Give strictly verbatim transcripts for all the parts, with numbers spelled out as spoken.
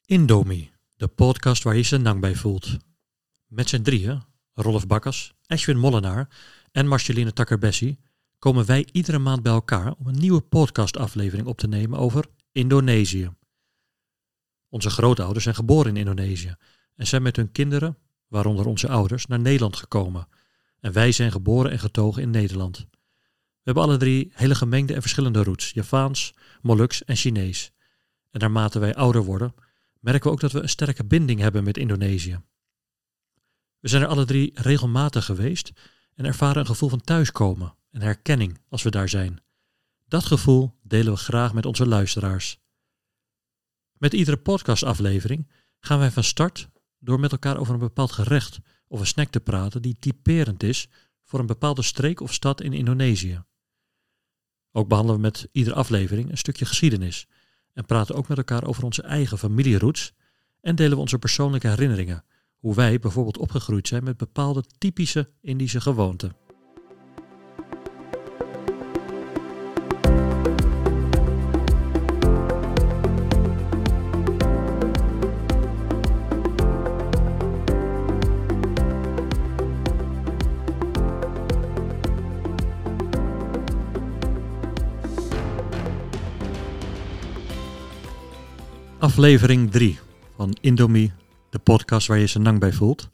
Indomie, de podcast waar je je lang bij voelt. Met z'n drieën, Rolf Bakkers, Ashwin Molenaar en Marceline Takker-Bessie, komen wij iedere maand bij elkaar om een nieuwe podcastaflevering op te nemen over Indonesië. Onze grootouders zijn geboren in Indonesië en zijn met hun kinderen, waaronder onze ouders, naar Nederland gekomen. En wij zijn geboren en getogen in Nederland. We hebben alle drie hele gemengde en verschillende roots, Javaans, Moluks en Chinees. En naarmate wij ouder worden, merken we ook dat we een sterke binding hebben met Indonesië. We zijn er alle drie regelmatig geweest en ervaren een gevoel van thuiskomen en herkenning als we daar zijn. Dat gevoel delen we graag met onze luisteraars. Met iedere podcastaflevering gaan wij van start door met elkaar over een bepaald gerecht of een snack te praten die typerend is voor een bepaalde streek of stad in Indonesië. Ook behandelen we met iedere aflevering een stukje geschiedenis en praten ook met elkaar over onze eigen familieroots en delen we onze persoonlijke herinneringen, hoe wij bijvoorbeeld opgegroeid zijn met bepaalde typische Indische gewoonten. Aflevering drie van Indomie, de podcast waar je je lang bij voelt.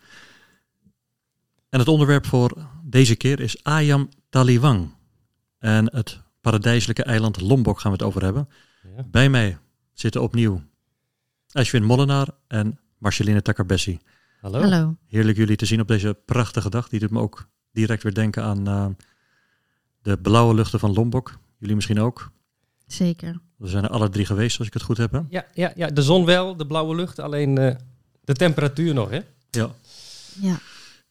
En het onderwerp voor deze keer is Ayam Taliwang. En het paradijselijke eiland Lombok gaan we het over hebben. Ja. Bij mij zitten opnieuw Ashwin Molenaar en Marceline Takker-Bessie. Hallo. Hallo. Heerlijk jullie te zien op deze prachtige dag. Die doet me ook direct weer denken aan uh, de blauwe luchten van Lombok. Jullie misschien ook. Zeker. We zijn er alle drie geweest, als ik het goed heb. Hè? Ja, ja, ja, de zon wel, de blauwe lucht, alleen uh, de temperatuur nog, hè? Ja. Ja.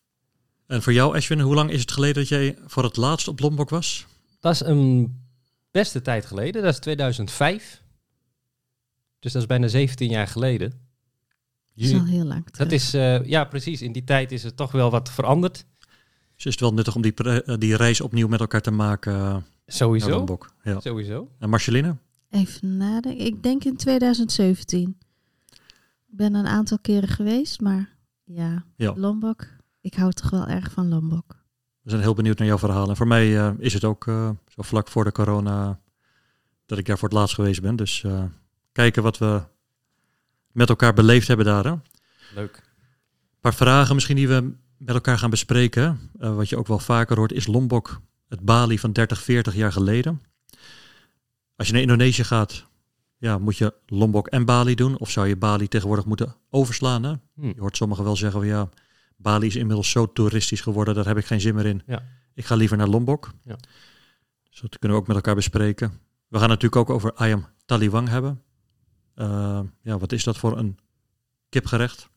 En voor jou, Ashwin, hoe lang is het geleden dat jij voor het laatst op Lombok was? Dat is een beste tijd geleden, dat is tweeduizend vijf. Dus dat is bijna zeventien jaar geleden. Dat is al heel lang terug. Dat is, uh, ja precies, in die tijd is er toch wel wat veranderd. Dus is het wel nuttig om die, pre- die reis opnieuw met elkaar te maken uh, Sowieso. naar Lombok? Ja. Sowieso. En Marceline? Even nadenken. Ik denk in tweeduizend zeventien. Ik ben een aantal keren geweest, maar ja, Ja. Lombok. Ik hou toch wel erg van Lombok. We zijn heel benieuwd naar jouw verhaal. En voor mij uh, is het ook uh, zo vlak voor de corona dat ik daar voor het laatst geweest ben. Dus uh, kijken wat we met elkaar beleefd hebben daar. Hè? Leuk. Een paar vragen misschien die we met elkaar gaan bespreken. Uh, wat je ook wel vaker hoort, is Lombok het Bali van dertig, veertig jaar geleden? Als je naar Indonesië gaat, ja, moet je Lombok en Bali doen. Of zou je Bali tegenwoordig moeten overslaan? Hè? Hm. Je hoort sommigen wel zeggen, van, ja, Bali is inmiddels zo toeristisch geworden, daar heb ik geen zin meer in. Ja. Ik ga liever naar Lombok. Ja. Dus dat kunnen we ook met elkaar bespreken. We gaan natuurlijk ook over Ayam Taliwang hebben. Uh, ja, wat is dat voor een kipgerecht?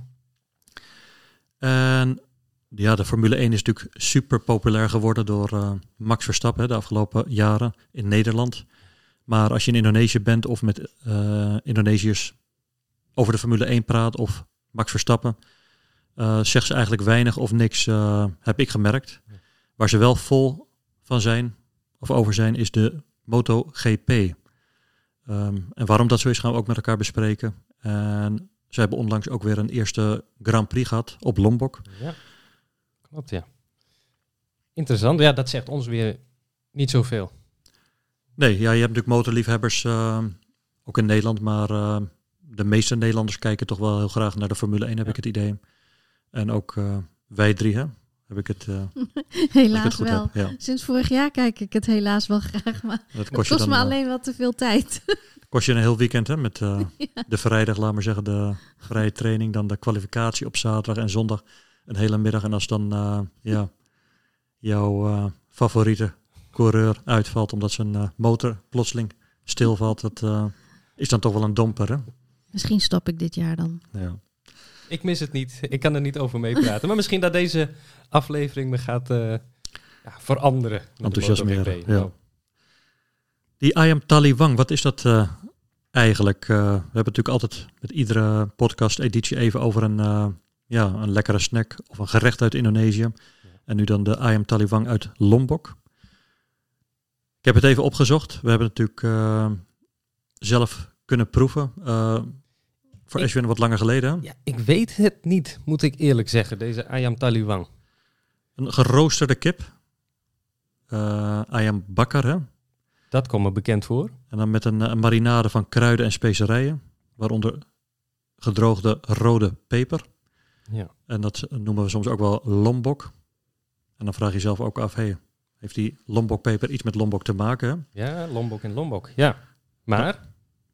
En ja, de Formule één is natuurlijk super populair geworden door uh, Max Verstappen hè, de afgelopen jaren in Nederland. Maar als je in Indonesië bent of met uh, Indonesiërs over de Formule één praat of Max Verstappen, uh, zegt ze eigenlijk weinig of niks, uh, heb ik gemerkt. Waar ze wel vol van zijn of over zijn is de MotoGP. Um, en waarom dat zo is gaan we ook met elkaar bespreken. En ze hebben onlangs ook weer een eerste Grand Prix gehad op Lombok. Ja, klopt ja. Interessant, ja, dat zegt ons weer niet zoveel. Nee, ja, je hebt natuurlijk motorliefhebbers, uh, ook in Nederland, maar uh, de meeste Nederlanders kijken toch wel heel graag naar de Formule één, heb ja. ik het idee. En ook uh, wij drie, hè, heb ik het, uh, helaas ik het wel. Heb, ja. Sinds vorig jaar kijk ik het helaas wel graag, maar dat kost, kost dan, me alleen wel te veel tijd. Kost je een heel weekend, hè, met uh, ja. de vrijdag, laat maar zeggen, de vrije training, dan de kwalificatie op zaterdag en zondag een hele middag. En als dan uh, ja, jouw uh, favoriete coureur uitvalt omdat zijn uh, motor plotseling stilvalt, dat uh, is dan toch wel een domper, hè? Misschien stop ik dit jaar dan. Ja. Ik mis het niet. Ik kan er niet over meepraten. Maar misschien dat deze aflevering me gaat uh, ja, veranderen. Enthousiasmeren, ja. Nou. Die Ayam Taliwang, wat is dat uh, eigenlijk? Uh, we hebben het natuurlijk altijd met iedere podcast-editie even over een, uh, ja, een lekkere snack of een gerecht uit Indonesië. Ja. En nu dan de Ayam Taliwang uit Lombok. Ik heb het even opgezocht. We hebben het natuurlijk uh, zelf kunnen proeven. Uh, Voor Ik- Ashwin wat langer geleden. Hè? Ja, ik weet het niet, moet ik eerlijk zeggen, deze ayam taliwang. Een geroosterde kip. Uh, ayam bakar, hè? Dat komt me bekend voor. En dan met een, een marinade van kruiden en specerijen. Waaronder gedroogde rode peper. Ja. En dat noemen we soms ook wel lombok. En dan vraag je jezelf ook af, hey, heeft die lombokpeper iets met lombok te maken? Hè? Ja, lombok en lombok. Ja, maar...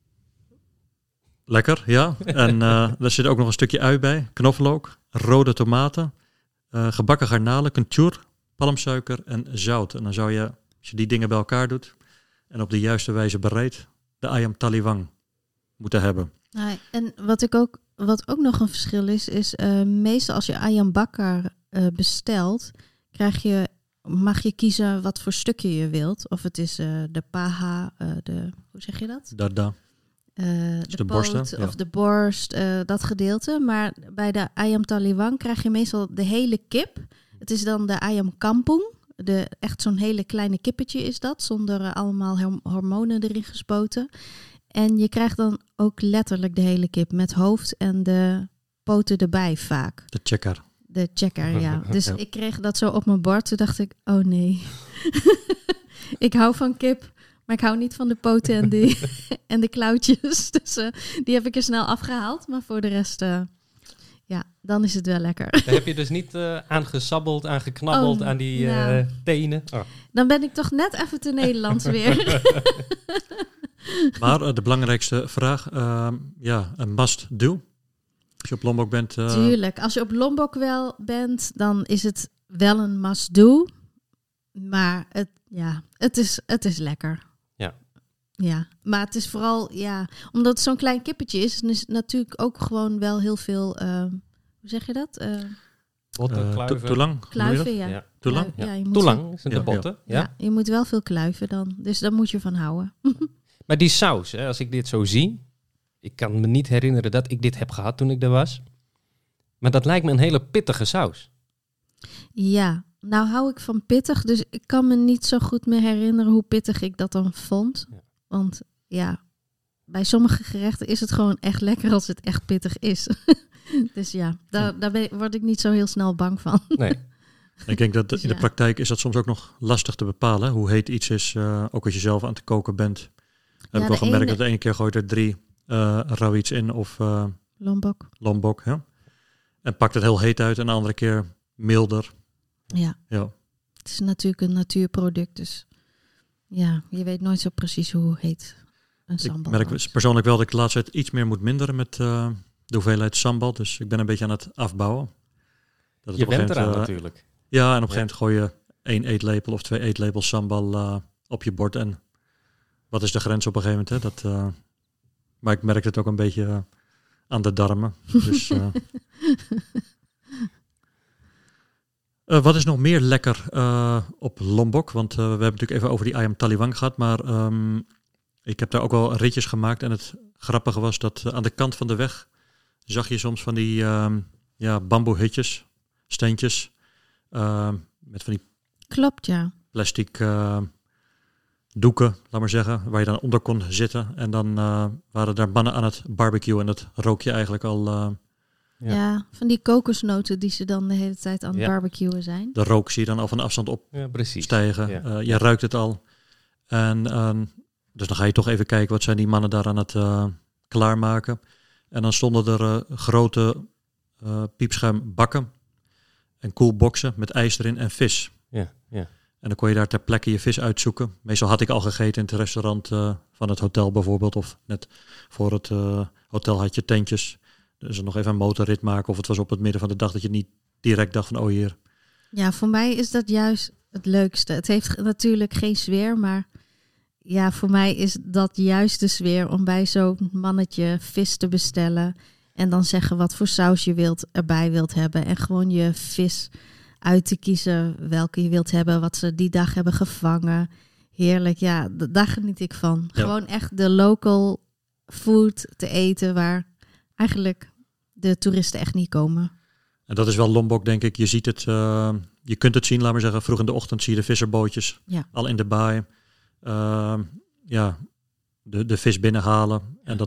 Lekker, ja. En uh, er zit ook nog een stukje ui bij, knoflook, rode tomaten, uh, gebakken garnalen, kuntur, palmsuiker en zout. En dan zou je, als je die dingen bij elkaar doet en op de juiste wijze bereidt, de ayam taliwang moeten hebben. Ja, en wat ik ook, wat ook nog een verschil is, is uh, meestal als je ayam bakar uh, bestelt, krijg je, mag je kiezen wat voor stukje je wilt. Of het is uh, de paha, uh, de, hoe zeg je dat? Dada. Uh, de, de poot borsten, ja. of de borst, uh, dat gedeelte. Maar bij de ayam taliwang krijg je meestal de hele kip. Het is dan de ayam kampung. De, echt zo'n hele kleine kippetje is dat, zonder uh, allemaal horm- hormonen erin gespoten. En je krijgt dan ook letterlijk de hele kip met hoofd en de poten erbij vaak. De checker. De checker, ja. Dus ja. ik kreeg dat zo op mijn bord. Toen dacht ik, oh nee. Ik hou van kip, maar ik hou niet van de poten en de, en de klauwtjes. Dus uh, die heb ik er snel afgehaald. Maar voor de rest, uh, ja, dan is het wel lekker. Daar heb je dus niet uh, aan gesabbeld, aan geknabbeld, Oh, aan die uh, nou. tenen. Oh. Dan ben ik toch net even te Nederlands weer. Maar uh, de belangrijkste vraag, uh, ja, een must do. Als je op Lombok bent. Uh, Tuurlijk, als je op Lombok wel bent, dan is het wel een must do. Maar het, ja, het, is, het is lekker. Ja. Ja, maar het is vooral, ja, omdat het zo'n klein kippetje is, dan is het natuurlijk ook gewoon wel heel veel, uh, hoe zeg je dat? Uh, Botten, uh, kluiven. to- Toelang? kluiven, ja. Ja. Toelang? Klui- ja, je moet Toelang is het Ja, de botten. zo- Ja. ja, je moet wel veel kluiven dan. Dus daar moet je van houden. Maar die saus, hè, als ik dit zo zie, ik kan me niet herinneren dat ik dit heb gehad toen ik er was. Maar dat lijkt me een hele pittige saus. Ja, nou hou ik van pittig, dus ik kan me niet zo goed meer herinneren hoe pittig ik dat dan vond. Ja. Want ja, bij sommige gerechten is het gewoon echt lekker als het echt pittig is. Dus ja, daar, daar ben, word ik niet zo heel snel bang van. Nee. Ik denk dat Dus in de ja. praktijk is dat soms ook nog lastig te bepalen. Hoe heet iets is, uh, ook als je zelf aan het koken bent. Heb Ja, ik wel de gemerkt ene- dat de ene keer gooit er drie uh, rauw iets in of uh, Lombok. lombok. Ja? En pakt het heel heet uit en de andere keer milder. Ja, Ja. het is natuurlijk een natuurproduct, dus ja, je weet nooit zo precies hoe heet een Ik sambal. merk wordt. persoonlijk wel dat ik de laatste tijd iets meer moet minderen met uh, de hoeveelheid sambal. Dus ik ben een beetje aan het afbouwen. Dat het Je op een bent gegeven eraan moment, uh, natuurlijk. Ja, en op een Ja. gegeven moment gooi je één eetlepel of twee eetlepels sambal uh, op je bord. En wat is de grens op een gegeven moment? Hè? Dat, uh, maar ik merk het ook een beetje uh, aan de darmen. Dus, uh, uh, wat is nog meer lekker uh, op Lombok? Want uh, we hebben natuurlijk even over die ayam taliwang gehad. Maar um, ik heb daar ook wel ritjes gemaakt. En het grappige was dat uh, aan de kant van de weg zag je soms van die um, ja, bamboehutjes, steentjes. Uh, met van die Klopt, ja. plastic uh, doeken, laat maar zeggen, waar je dan onder kon zitten. En dan uh, waren daar mannen aan het barbecuen en dat rook je eigenlijk al. Uh, Ja. ja. Van die kokosnoten die ze dan de hele tijd aan het Ja. barbecuen zijn. de rook zie je dan al van afstand Ja, precies. opstijgen. Ja. Uh, je ruikt het al. En uh, dus dan ga je toch even kijken, wat zijn die mannen daar aan het uh, klaarmaken. En dan stonden er uh, grote uh, piepschuim bakken en koelboxen met ijs erin en vis. Ja, ja. En dan kon je daar ter plekke je vis uitzoeken. Meestal had ik al gegeten in het restaurant uh, van het hotel bijvoorbeeld. Of net voor het uh, hotel had je tentjes. Dus er nog even een motorrit maken. Of het was op het midden van de dag dat je niet direct dacht van oh hier. Ja, voor mij is dat juist het leukste. Het heeft natuurlijk geen sfeer, maar ja, voor mij is dat juist de sfeer om bij zo'n mannetje vis te bestellen. En dan zeggen wat voor saus je wilt, erbij wilt hebben. En gewoon je vis uit te kiezen welke je wilt hebben, wat ze die dag hebben gevangen. Heerlijk, ja, d- daar geniet ik van. Ja. Gewoon echt de local food te eten waar eigenlijk de toeristen echt niet komen. En dat is wel Lombok, denk ik. Je ziet het, uh, je kunt het zien, laat maar zeggen. Vroeg in de ochtend zie je de visserbootjes Ja. al in de baai. Uh, ja, de, de vis binnenhalen. En dat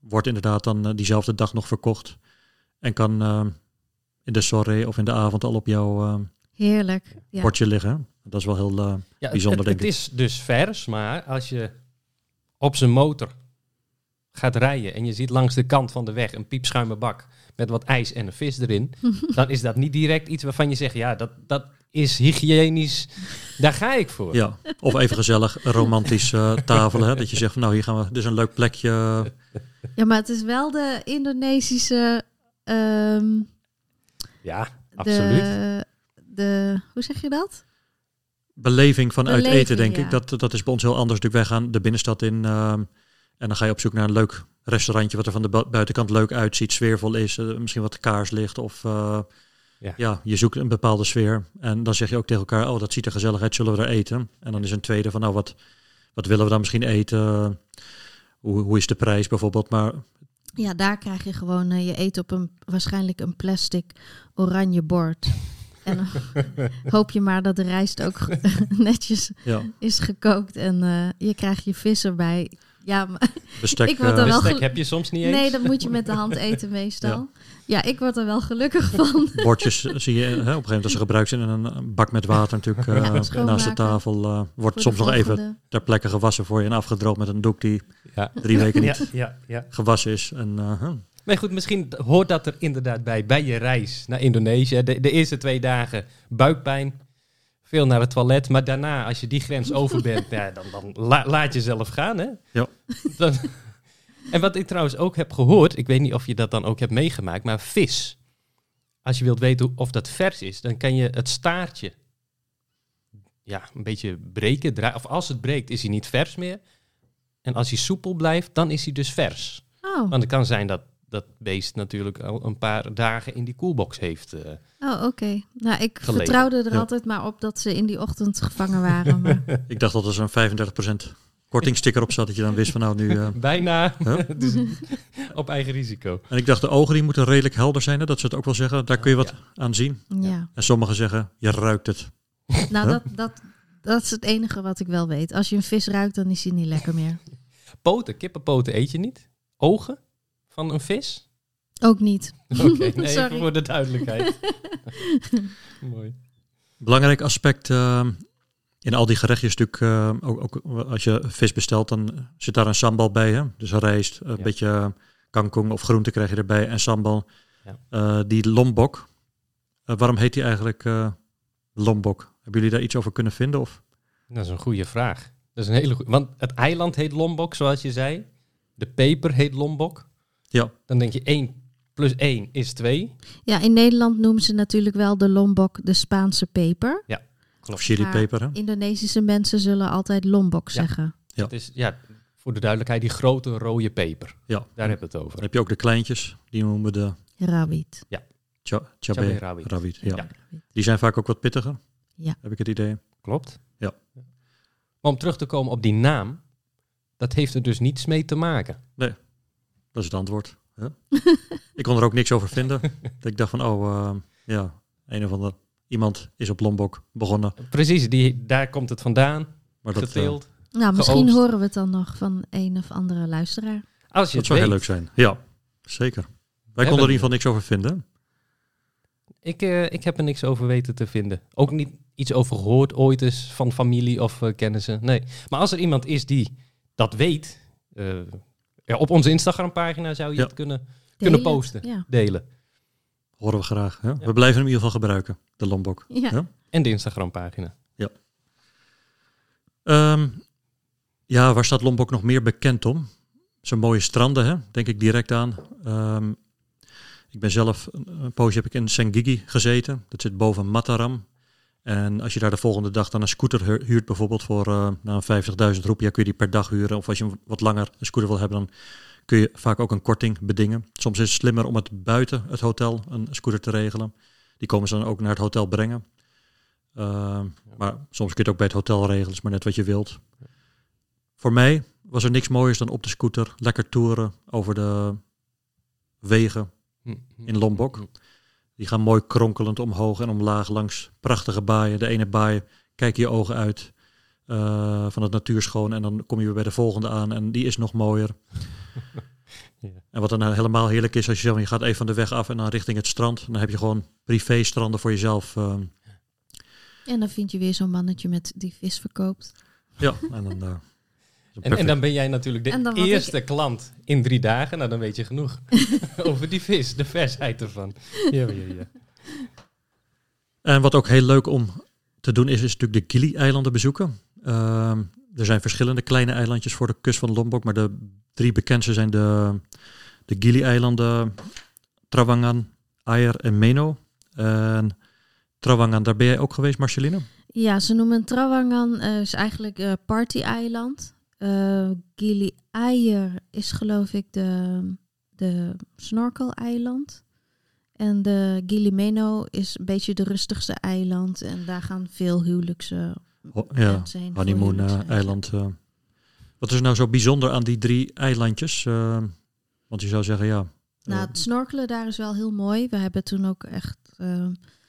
wordt inderdaad dan uh, diezelfde dag nog verkocht. En kan uh, in de soirée of in de avond al op jouw uh, Heerlijk. Ja. bordje liggen. Dat is wel heel uh, Ja, bijzonder, het, denk het ik. is dus vers, maar als je op zijn motor gaat rijden en je ziet langs de kant van de weg een piepschuime bak met wat ijs en een vis erin, dan is dat niet direct iets waarvan je zegt, ja, dat, dat is hygiënisch, daar ga ik voor. Ja, of even gezellig romantisch uh, tafelen. Hè? Dat je zegt van nou, hier gaan we, dit is een leuk plekje. Ja, maar het is wel de Indonesische... Um, Ja, absoluut. de, de, hoe zeg je dat? Beleving van uit Beleving, eten, denk ja. ik. Dat, dat is bij ons heel anders. Dus wij gaan de binnenstad in uh, en dan ga je op zoek naar een leuk restaurantje wat er van de bu- buitenkant leuk uitziet, sfeervol is, uh, misschien wat kaarslicht of uh, Ja. ja, je zoekt een bepaalde sfeer. En dan zeg je ook tegen elkaar, oh, dat ziet er gezellig uit, zullen we er eten? En dan is een tweede van, nou, wat, wat willen we dan misschien eten? Hoe, hoe is de prijs bijvoorbeeld? Maar Ja, daar krijg je gewoon, uh, je eet op een waarschijnlijk een plastic oranje bord. En dan hoop je maar dat de rijst ook netjes ja, is gekookt en uh, je krijgt je vis erbij. Ja, maar bestek. Ik word er uh, wel Bestek gel- heb je soms niet eens. nee, dat moet je met de hand eten meestal. Ja. Ja, ik word er wel gelukkig van. Bordjes zie je hè, op een gegeven moment als ze gebruikt zijn in een bak met water natuurlijk uh, Ja, naast de schoonmaken. tafel. Uh, wordt Voor soms de nog even volgende. ter plekke gewassen voor je en afgedroogd met een doek die Ja. drie weken niet Ja, ja, ja. gewassen is. En, uh, huh. Maar goed, misschien hoort dat er inderdaad bij, bij je reis naar Indonesië. De, de eerste twee dagen buikpijn, veel naar het toilet. Maar daarna, als je die grens over bent, ja, dan, dan la, laat jezelf gaan. Hè? Ja. Dan, en wat ik trouwens ook heb gehoord, ik weet niet of je dat dan ook hebt meegemaakt, maar vis. Als je wilt weten of dat vers is, dan kan je het staartje ja, een beetje breken. Dra- of als het breekt, is hij niet vers meer. En als hij soepel blijft, dan is hij dus vers. Oh, Want het kan zijn dat dat beest natuurlijk al een paar dagen in die koelbox heeft. Uh, oh oké. Okay. Nou, ik Gelegen. vertrouwde er Ja. altijd maar op dat ze in die ochtend gevangen waren. Maar Ik dacht dat er zo'n vijfendertig procent kortingsticker op zat, dat je dan wist van nou nu... Uh, bijna Huh? dus op eigen risico. en ik dacht de ogen die moeten redelijk helder zijn, hè, dat ze het ook wel zeggen. Daar kun je wat Ja. aan zien. ja, En sommigen zeggen, je ruikt het. nou Huh? dat, dat, dat is het enige wat ik wel weet. Als je een vis ruikt, dan is hij niet lekker meer. Poten, kippenpoten eet je niet? Ogen van een vis? Ook niet. Oké, nee, even Sorry. voor de duidelijkheid. Mooi. Belangrijk aspect uh, in al die gerechtjes natuurlijk, uh, ook, ook als je vis bestelt, dan zit daar een sambal bij. Hè? Dus rijst, een Ja. beetje kangkong of groente krijg je erbij en sambal. Ja. Uh, die lombok, uh, waarom heet die eigenlijk uh, lombok? Hebben jullie daar iets over kunnen vinden? Of? Dat is een goede vraag. Dat is een hele goeie, want het eiland heet Lombok, zoals je zei. De peper heet Lombok. Ja, Dan denk je één plus één is twee. Ja, in Nederland noemen ze natuurlijk wel de lombok de Spaanse peper. of chilipeper. Hè? Indonesische mensen zullen altijd lombok Ja. zeggen. Ja. Het is, ja, voor de duidelijkheid, die grote rode peper. Ja. Daar hebben we het over. Dan heb je ook de kleintjes, die noemen we de Rawit. cha- Chabé chabé rawit. rawit. Ja. Ja. Die zijn vaak ook wat pittiger, Ja. heb ik het idee. Klopt. Ja. Maar om terug te komen op die naam, dat heeft er dus niets mee te maken. Dat is het antwoord. Hè? Ik kon er ook niks over vinden. Dat ik dacht van, oh, uh, ja, een of ander iemand is op Lombok begonnen. Precies, die, daar komt het vandaan, Maar dat, uh, geteeld. Nou, misschien Geoogst. horen we het dan nog van een of andere luisteraar. Als je dat het zou heel weet. leuk zijn. Ja, zeker. Wij konden er in hebben- ieder geval niks over vinden. Ik, uh, ik heb er niks over weten te vinden. Ook niet iets over gehoord ooit eens van familie of uh, kennissen. Nee. Maar als er iemand is die dat weet, uh, ja, op onze Instagram-pagina zou je Ja. het kunnen, kunnen Delen. posten, Ja. delen. Horen we graag. Hè? Ja. We blijven hem in ieder geval gebruiken, de Lombok. Ja. Ja? En de Instagram-pagina. Um, ja, waar staat Lombok nog meer bekend om? Zo'n mooie stranden, hè? Denk ik direct aan. Um, ik ben zelf, een, een poosje heb ik in Senggigi gezeten. Dat zit boven Mataram. En als je daar de volgende dag dan een scooter hu- huurt, bijvoorbeeld voor uh, nou, vijftigduizend roepia, kun je die per dag huren. Of als je wat langer een scooter wil hebben, dan kun je vaak ook een korting bedingen. Soms is het slimmer om het buiten het hotel een scooter te regelen. Die komen ze dan ook naar het hotel brengen. Uh, maar soms kun je het ook bij het hotel regelen, is maar net wat je wilt. Voor mij was er niks mooiers dan op de scooter lekker toeren over de wegen Hm. in Lombok. Die gaan mooi kronkelend omhoog en omlaag langs prachtige baaien. De ene baai kijk je ogen uit uh, van het natuurschoon en dan kom je weer bij de volgende aan en die is nog mooier. Ja. En wat dan nou helemaal heerlijk is als je zegt, je gaat even van de weg af en dan richting het strand. Dan heb je gewoon privé stranden voor jezelf. Uh. En dan vind je weer zo'n mannetje met die vis verkoopt. Ja, en dan... Uh, En, en dan ben jij natuurlijk de eerste ik... klant in drie dagen. Nou, dan weet je genoeg over die vis, de versheid ervan. Ja, ja, ja. En wat ook heel leuk om te doen is, is natuurlijk de Gili-eilanden bezoeken. Uh, er zijn verschillende kleine eilandjes voor de kust van Lombok, maar de drie bekendste zijn de, de Gili-eilanden, Trawangan, Air en Meno. En Trawangan, daar ben jij ook geweest, Marceline? Ja, ze noemen Trawangan uh, is eigenlijk uh, party-eiland. Uh, Gili Air is geloof ik de, de snorkel-eiland. En de Gili Meno is een beetje de rustigste eiland. En daar gaan veel huwelijkse oh, ja, honeymoon-eiland. Uh, wat is nou zo bijzonder aan die drie eilandjes? Uh, want je zou zeggen, ja... Nou, het snorkelen daar is wel heel mooi. We hebben toen ook echt... Uh,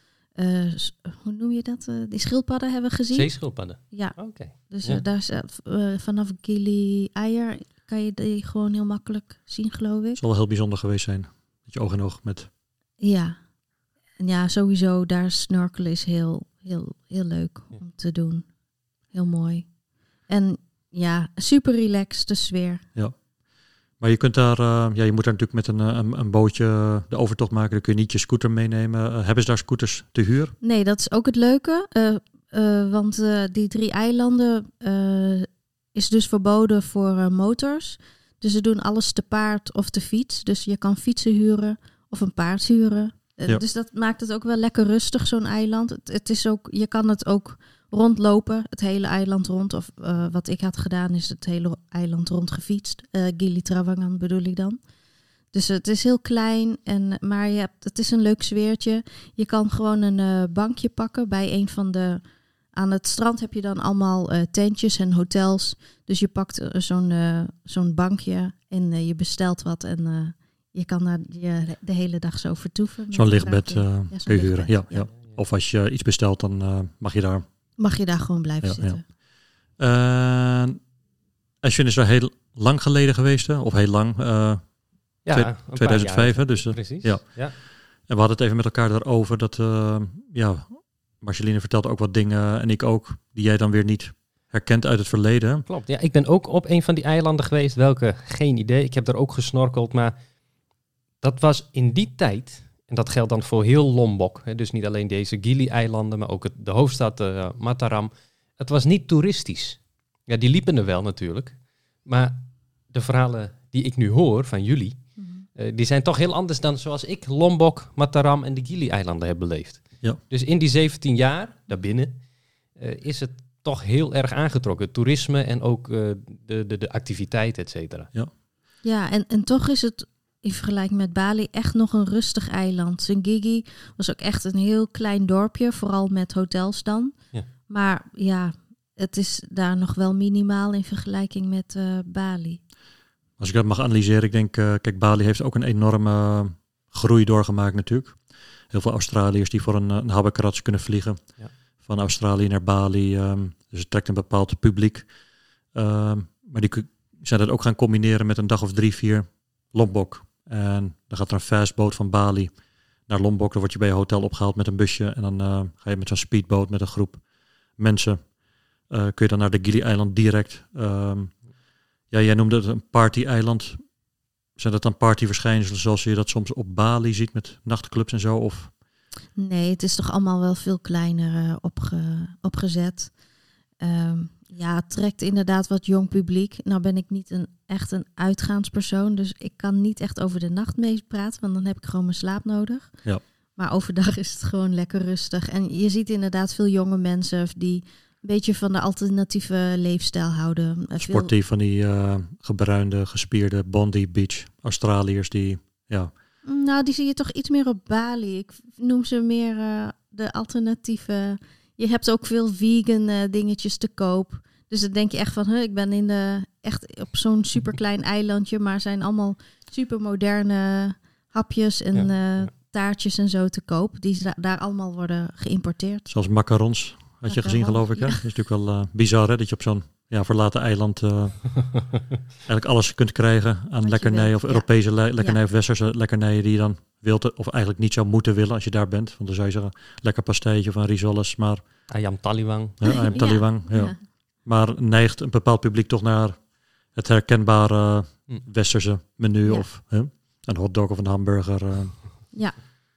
Uh, hoe noem je dat? Uh, die schildpadden hebben we gezien. Zeeschildpadden? Ja. Oké. Okay. Dus ja. uh, daar is, uh, vanaf Gili Air kan je die gewoon heel makkelijk zien, geloof ik. Het zal wel heel bijzonder geweest zijn. Dat je oog in oog met... Ja. En ja, sowieso daar snorkelen is heel, heel, heel leuk ja. om te doen. Heel mooi. En ja, super relaxed, de sfeer. Ja. Maar je kunt daar, uh, ja, je moet daar natuurlijk met een, een, een bootje de overtocht maken. Dan kun je niet je scooter meenemen. Uh, hebben ze daar scooters te huur? Nee, dat is ook het leuke. Uh, uh, want uh, die drie eilanden uh, is dus verboden voor uh, motors. Dus ze doen alles te paard of te fiets. Dus je kan fietsen huren of een paard huren. Uh, ja. Dus dat maakt het ook wel lekker rustig, zo'n eiland. Het, het is ook, je kan het ook rondlopen, het hele eiland rond. Of uh, wat ik had gedaan is het hele eiland rond gefietst. Uh, Gili Trawangan bedoel ik dan. Dus het is heel klein, en, maar je hebt, het is een leuk sfeertje. Je kan gewoon een uh, bankje pakken bij een van de... Aan het strand heb je dan allemaal uh, tentjes en hotels. Dus je pakt uh, zo'n, uh, zo'n bankje en uh, je bestelt wat. En uh, je kan daar je, de hele dag zo vertoeven. Zo'n lichtbed uh, ja, zo'n kun je huren. Ja, ja. Ja. Of als je iets bestelt, dan uh, mag je daar... Mag je daar gewoon blijven ja, zitten. Ja. Uh, Ashwin is daar heel lang geleden geweest, hè? Of heel lang. Uh, ja, tweeduizend vijf, hè? Dus, uh, precies. Ja. ja. En we hadden het even met elkaar daarover dat... Uh, ja, Marceline vertelde ook wat dingen, en ik ook, die jij dan weer niet herkent uit het verleden. Klopt, ja. Ik ben ook op een van die eilanden geweest. Welke? Geen idee. Ik heb daar ook gesnorkeld, maar dat was in die tijd... En dat geldt dan voor heel Lombok. Hè, dus niet alleen deze Gili-eilanden, maar ook het, de hoofdstad uh, Mataram. Het was niet toeristisch. Ja, die liepen er wel natuurlijk. Maar de verhalen die ik nu hoor van jullie... Mm-hmm. Uh, die zijn toch heel anders dan zoals ik Lombok, Mataram en de Gili-eilanden heb beleefd. Ja. Dus in die zeventien jaar, daarbinnen, uh, is het toch heel erg aangetrokken. Het toerisme en ook uh, de, de, de activiteit, et cetera. Ja, ja en, en toch is het... in vergelijking met Bali echt nog een rustig eiland. Singigi was ook echt een heel klein dorpje, vooral met hotels dan. Ja. Maar ja, het is daar nog wel minimaal in vergelijking met uh, Bali. Als ik dat mag analyseren, ik denk, uh, kijk, Bali heeft ook een enorme groei doorgemaakt natuurlijk. Heel veel Australiërs die voor een, een habbekrats kunnen vliegen. Ja. Van Australië naar Bali. Um, dus het trekt een bepaald publiek. Um, maar die zijn dat ook gaan combineren met een dag of drie, vier Lombok. En dan gaat er een fastboot van Bali naar Lombok. Dan word je bij je hotel opgehaald met een busje. En dan uh, ga je met zo'n speedboot met een groep mensen. Uh, kun je dan naar de Gili-eiland direct. Um, ja, jij noemde het een party-eiland. Zijn dat dan partyverschijnselen zoals je dat soms op Bali ziet met nachtclubs en zo? Of? Nee, het is toch allemaal wel veel kleiner uh, opge, opgezet. Um, ja, het trekt inderdaad wat jong publiek. Nou ben ik niet een, echt een uitgaanspersoon, dus ik kan niet echt over de nacht mee praten, want dan heb ik gewoon mijn slaap nodig. Ja. Maar overdag is het gewoon lekker rustig. En je ziet inderdaad veel jonge mensen die een beetje van de alternatieve leefstijl houden. Sportief veel... van die uh, gebruinde, gespierde Bondi Beach Australiërs die, ja... Nou, die zie je toch iets meer op Bali. Ik noem ze meer uh, de alternatieve... Je hebt ook veel vegan uh, dingetjes te koop. Dus dan denk je echt van, huh, ik ben in de, echt op zo'n superklein eilandje, maar zijn allemaal supermoderne hapjes en ja, uh, taartjes en zo te koop. Die da- daar allemaal worden geïmporteerd. Zoals macarons, had je gezien geloof ik. Hè? Ja. Dat is natuurlijk wel uh, bizar hè, dat je op zo'n ja, verlaten eiland uh, eigenlijk alles kunt krijgen aan je lekkernijen wil, of ja. Europese le- lekkernijen Ja. of westerse lekkernijen die je dan wilt of eigenlijk niet zou moeten willen als je daar bent. Want dan zou je zeggen, lekker pastijtje of een risoles, maar Ayam taliwang. ja, ayam taliwang, ja. Ja. Maar neigt een bepaald publiek toch naar het herkenbare Hm. westerse menu Ja. of hè, een hotdog of een hamburger. Uh. Ja,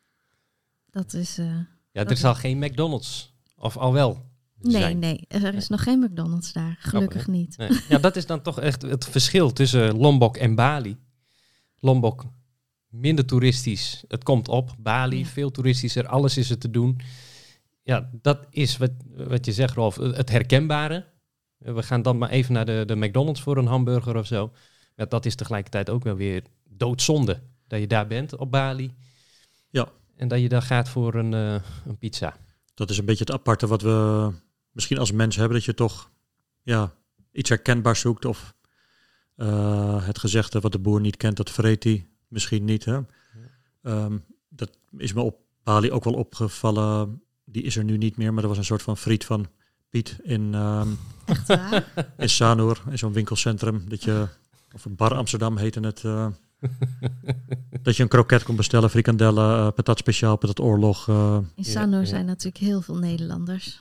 dat is... Uh, Ja, er Dat- zal geen McDonald's. Of al wel nee, zijn. nee, er is nog geen McDonald's daar. Gelukkig Grappig, niet. Nee. Ja, dat is dan toch echt het verschil tussen Lombok en Bali. Lombok minder toeristisch. Het komt op. Bali Ja. veel toeristischer. Alles is er te doen. Ja, dat is wat, wat je zegt, Rolf. Het herkenbare. We gaan dan maar even naar de, de McDonald's voor een hamburger of zo. Ja, dat is tegelijkertijd ook wel weer doodzonde. Dat je daar bent op Bali. Ja. En dat je daar gaat voor een, uh, een pizza. Dat is een beetje het aparte wat we misschien als mens hebben. Dat je toch ja, iets herkenbaars zoekt. Of uh, het gezegde wat de boer niet kent, dat vreet hij misschien niet. Hè? Ja. Um, dat is me op Bali ook wel opgevallen. Die is er nu niet meer. Maar er was een soort van friet van Piet in, um, Echt waar? in Sanur. In zo'n winkelcentrum. Dat je, of Bar Amsterdam heette het. Uh, dat je een kroket kon bestellen, frikandellen, uh, patat speciaal, patat oorlog. Uh. In Sanur Ja, ja. zijn natuurlijk heel veel Nederlanders.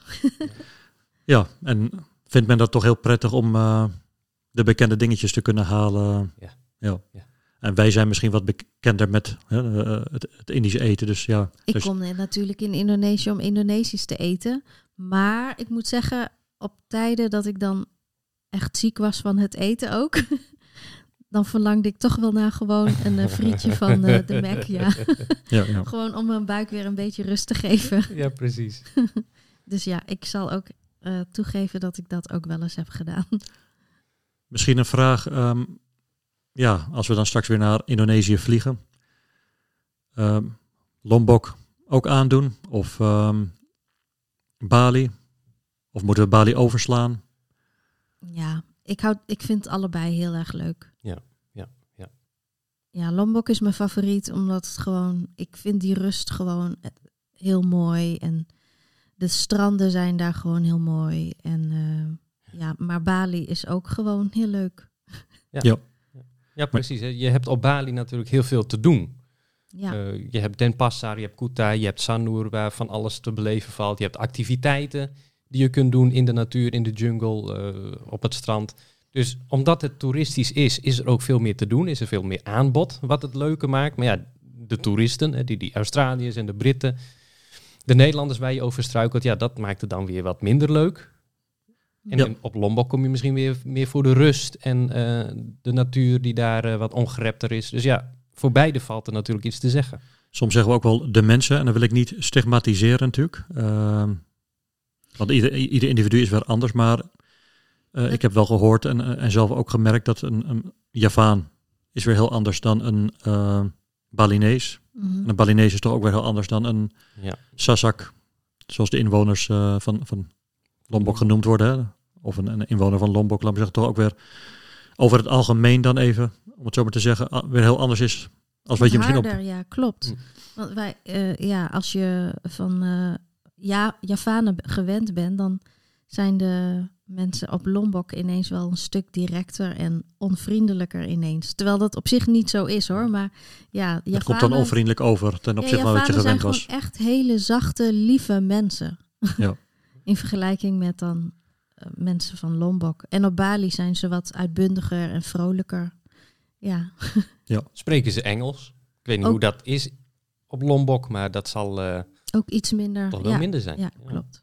Ja, en vindt men dat toch heel prettig om uh, de bekende dingetjes te kunnen halen. Ja. Ja. Ja. En wij zijn misschien wat bekender met uh, het, het Indische eten. Dus ja. Ik dus, kom natuurlijk in Indonesië om Indonesisch te eten. Maar ik moet zeggen, op tijden dat ik dan echt ziek was van het eten ook... dan verlangde ik toch wel naar gewoon een uh, frietje van uh, de Mac. Ja. ja, ja. Gewoon om mijn buik weer een beetje rust te geven. Ja, precies. Dus ja, ik zal ook uh, toegeven dat ik dat ook wel eens heb gedaan. Misschien een vraag. Um, ja, als we dan straks weer naar Indonesië vliegen. Um, Lombok ook aandoen? Of um, Bali? Of moeten we Bali overslaan? Ja, ik, houd, ik vind allebei heel erg leuk. Ja, ja, ja. Ja, Lombok is mijn favoriet, omdat het gewoon... Ik vind die rust gewoon heel mooi. En de stranden zijn daar gewoon heel mooi. En uh, ja, maar Bali is ook gewoon heel leuk. Ja, ja. ja precies. Hè. Je hebt op Bali natuurlijk heel veel te doen. Ja, Uh, je hebt Denpasar, je hebt Kuta, je hebt Sanur, waar van alles te beleven valt. Je hebt activiteiten die je kunt doen in de natuur, in de jungle, uh, op het strand. Dus omdat het toeristisch is, is er ook veel meer te doen. Is er veel meer aanbod, wat het leuker maakt. Maar ja, de toeristen, hè, die, die Australiërs en de Britten, de Nederlanders waar je over struikelt, ja, dat maakt het dan weer wat minder leuk. En Ja. in, op Lombok kom je misschien weer meer voor de rust en uh, de natuur die daar uh, wat ongerepter is. Dus ja, voor beide valt er natuurlijk iets te zeggen. Soms zeggen we ook wel de mensen. En dan wil ik niet stigmatiseren natuurlijk. Uh, want ieder, ieder individu is weer anders. Maar uh, ik heb wel gehoord en, en zelf ook gemerkt dat een, een Javaan is weer heel anders dan een uh, Balinees. mm-hmm. En een Balinees is toch ook weer heel anders dan een Ja. Sasak. Zoals de inwoners uh, van, van Lombok genoemd worden. Hè? Of een, een inwoner van Lombok, laat me zeggen, toch ook weer over het algemeen dan even, om het zo maar te zeggen, weer heel anders is als wat je misschien op... Harder, ja, klopt. Hm. Want wij, uh, ja, als je van uh, ja, Javanen gewend bent, dan zijn de mensen op Lombok ineens wel een stuk directer en onvriendelijker ineens. Terwijl dat op zich niet zo is hoor, maar ja, Javanen... Het komt dan onvriendelijk over ten opzichte ja, van wat je gewend zijn was. gewoon echt hele zachte, lieve mensen. Ja. In vergelijking met dan uh, mensen van Lombok. En op Bali zijn ze wat uitbundiger en vrolijker. Ja. Ja. Spreken ze Engels? Ik weet niet ook, hoe dat is op Lombok, maar dat zal uh, ook iets minder. toch wel ja, minder zijn. Ja, klopt.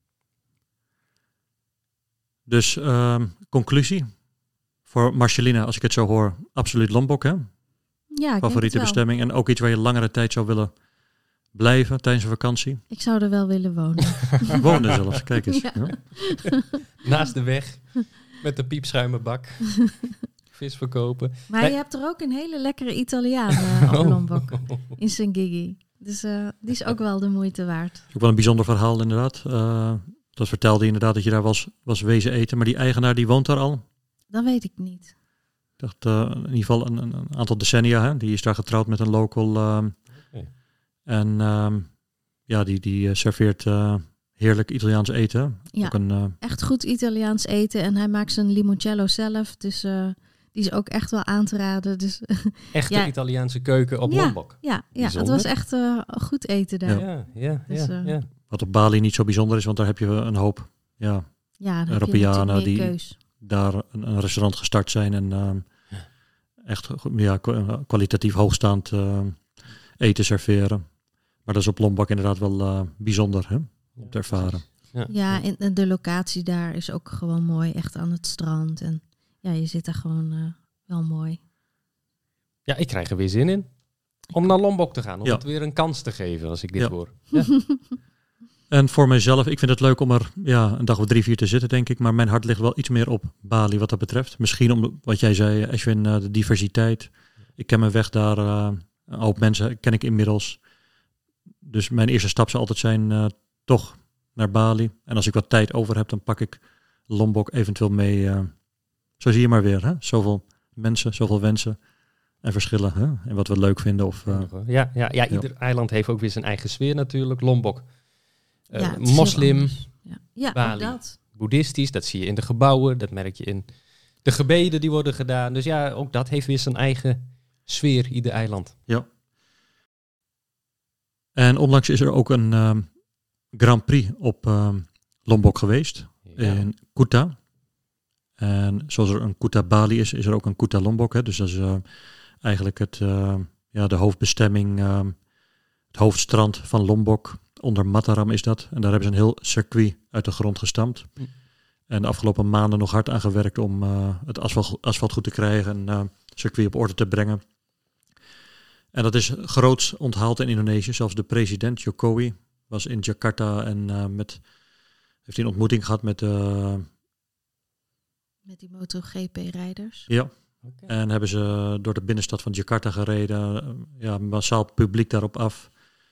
Dus um, conclusie voor Marcelina, als ik het zo hoor, absoluut Lombok, hè? Ja, ik favoriete bestemming en ook iets waar je langere tijd zou willen blijven tijdens een vakantie. Ik zou er wel willen wonen. Wonen zelfs, kijk eens. Ja. Ja. Naast de weg, met de piepschuimenbak, vis verkopen. Maar Nee. je hebt er ook een hele lekkere Italiaan uh, op Lombok, in Sengigi. Dus uh, die is ook wel de moeite waard. Ook wel een bijzonder verhaal inderdaad. Uh, dat vertelde je inderdaad dat je daar was, was wezen eten. Maar die eigenaar die woont daar al. Dat weet ik niet. Ik dacht uh, in ieder geval een, een, een aantal decennia. Hè? Die is daar getrouwd met een local. Uh, Okay. En um, ja, die, die uh, serveert uh, heerlijk Italiaans eten. Ja. Ook een, uh, Echt goed Italiaans eten. En hij maakt zijn limoncello zelf. Dus uh, die is ook echt wel aan te raden. Dus, Echte ja. Italiaanse keuken op ja, Lombok. Ja, ja, het Bijzonder. was echt uh, goed eten daar. Ja, Ja, ja, Dus, ja, uh, ja. wat op Bali niet zo bijzonder is, want daar heb je een hoop ja, ja dan Europeanen heb je natuurlijk die meer keus. daar een, een restaurant gestart zijn en uh, echt ja, kwalitatief hoogstaand uh, eten serveren. Maar dat is op Lombok inderdaad wel uh, bijzonder hè, om te ervaren. Ja, Ja, en, en de locatie daar is ook gewoon mooi. Echt aan het strand. En ja, je zit daar gewoon uh, wel mooi. ja, ik krijg er weer zin in. Om naar Lombok te gaan. Om Ja. het weer een kans te geven als ik dit Ja. hoor. Ja. En voor mijzelf, ik vind het leuk om er ja, een dag of drie, vier te zitten, denk ik. Maar mijn hart ligt wel iets meer op Bali wat dat betreft. Misschien om wat jij zei, Ashwin, uh, de diversiteit. Ik ken mijn weg daar. Uh, een hoop mensen ken ik inmiddels. Dus mijn eerste stap zou altijd zijn uh, toch naar Bali. En als ik wat tijd over heb, dan pak ik Lombok eventueel mee. Uh, zo zie je maar weer. Hè? Zoveel mensen, zoveel wensen en verschillen. Hè? En wat we leuk vinden. Of, uh, Ja, ja, ja, ieder eiland heeft ook weer zijn eigen sfeer natuurlijk. Lombok, uh, Ja, het is heel moslim, anders. Ja, ja Bali. ook dat. boeddhistisch. Dat zie je in de gebouwen. Dat merk je in de gebeden die worden gedaan. Dus ja, ook dat heeft weer zijn eigen sfeer, ieder eiland. Ja. En onlangs is er ook een uh, Grand Prix op uh, Lombok geweest. Ja. In Kuta. En zoals er een Kuta Bali is, is er ook een Kuta Lombok. Hè? Dus dat is uh, eigenlijk het, uh, ja, de hoofdbestemming, uh, het hoofdstrand van Lombok. Onder Mataram is dat. En daar hebben ze een heel circuit uit de grond gestampt. Hm. En de afgelopen maanden nog hard aan gewerkt om uh, het asfalt, asfalt goed te krijgen en uh, circuit op orde te brengen. En dat is groots onthaald in Indonesië. Zelfs de president Jokowi was in Jakarta en uh, met, heeft een ontmoeting gehad met uh, Met die MotoGP-rijders. ja. Okay. En hebben ze door de binnenstad van Jakarta gereden. Ja, massaal publiek daarop af.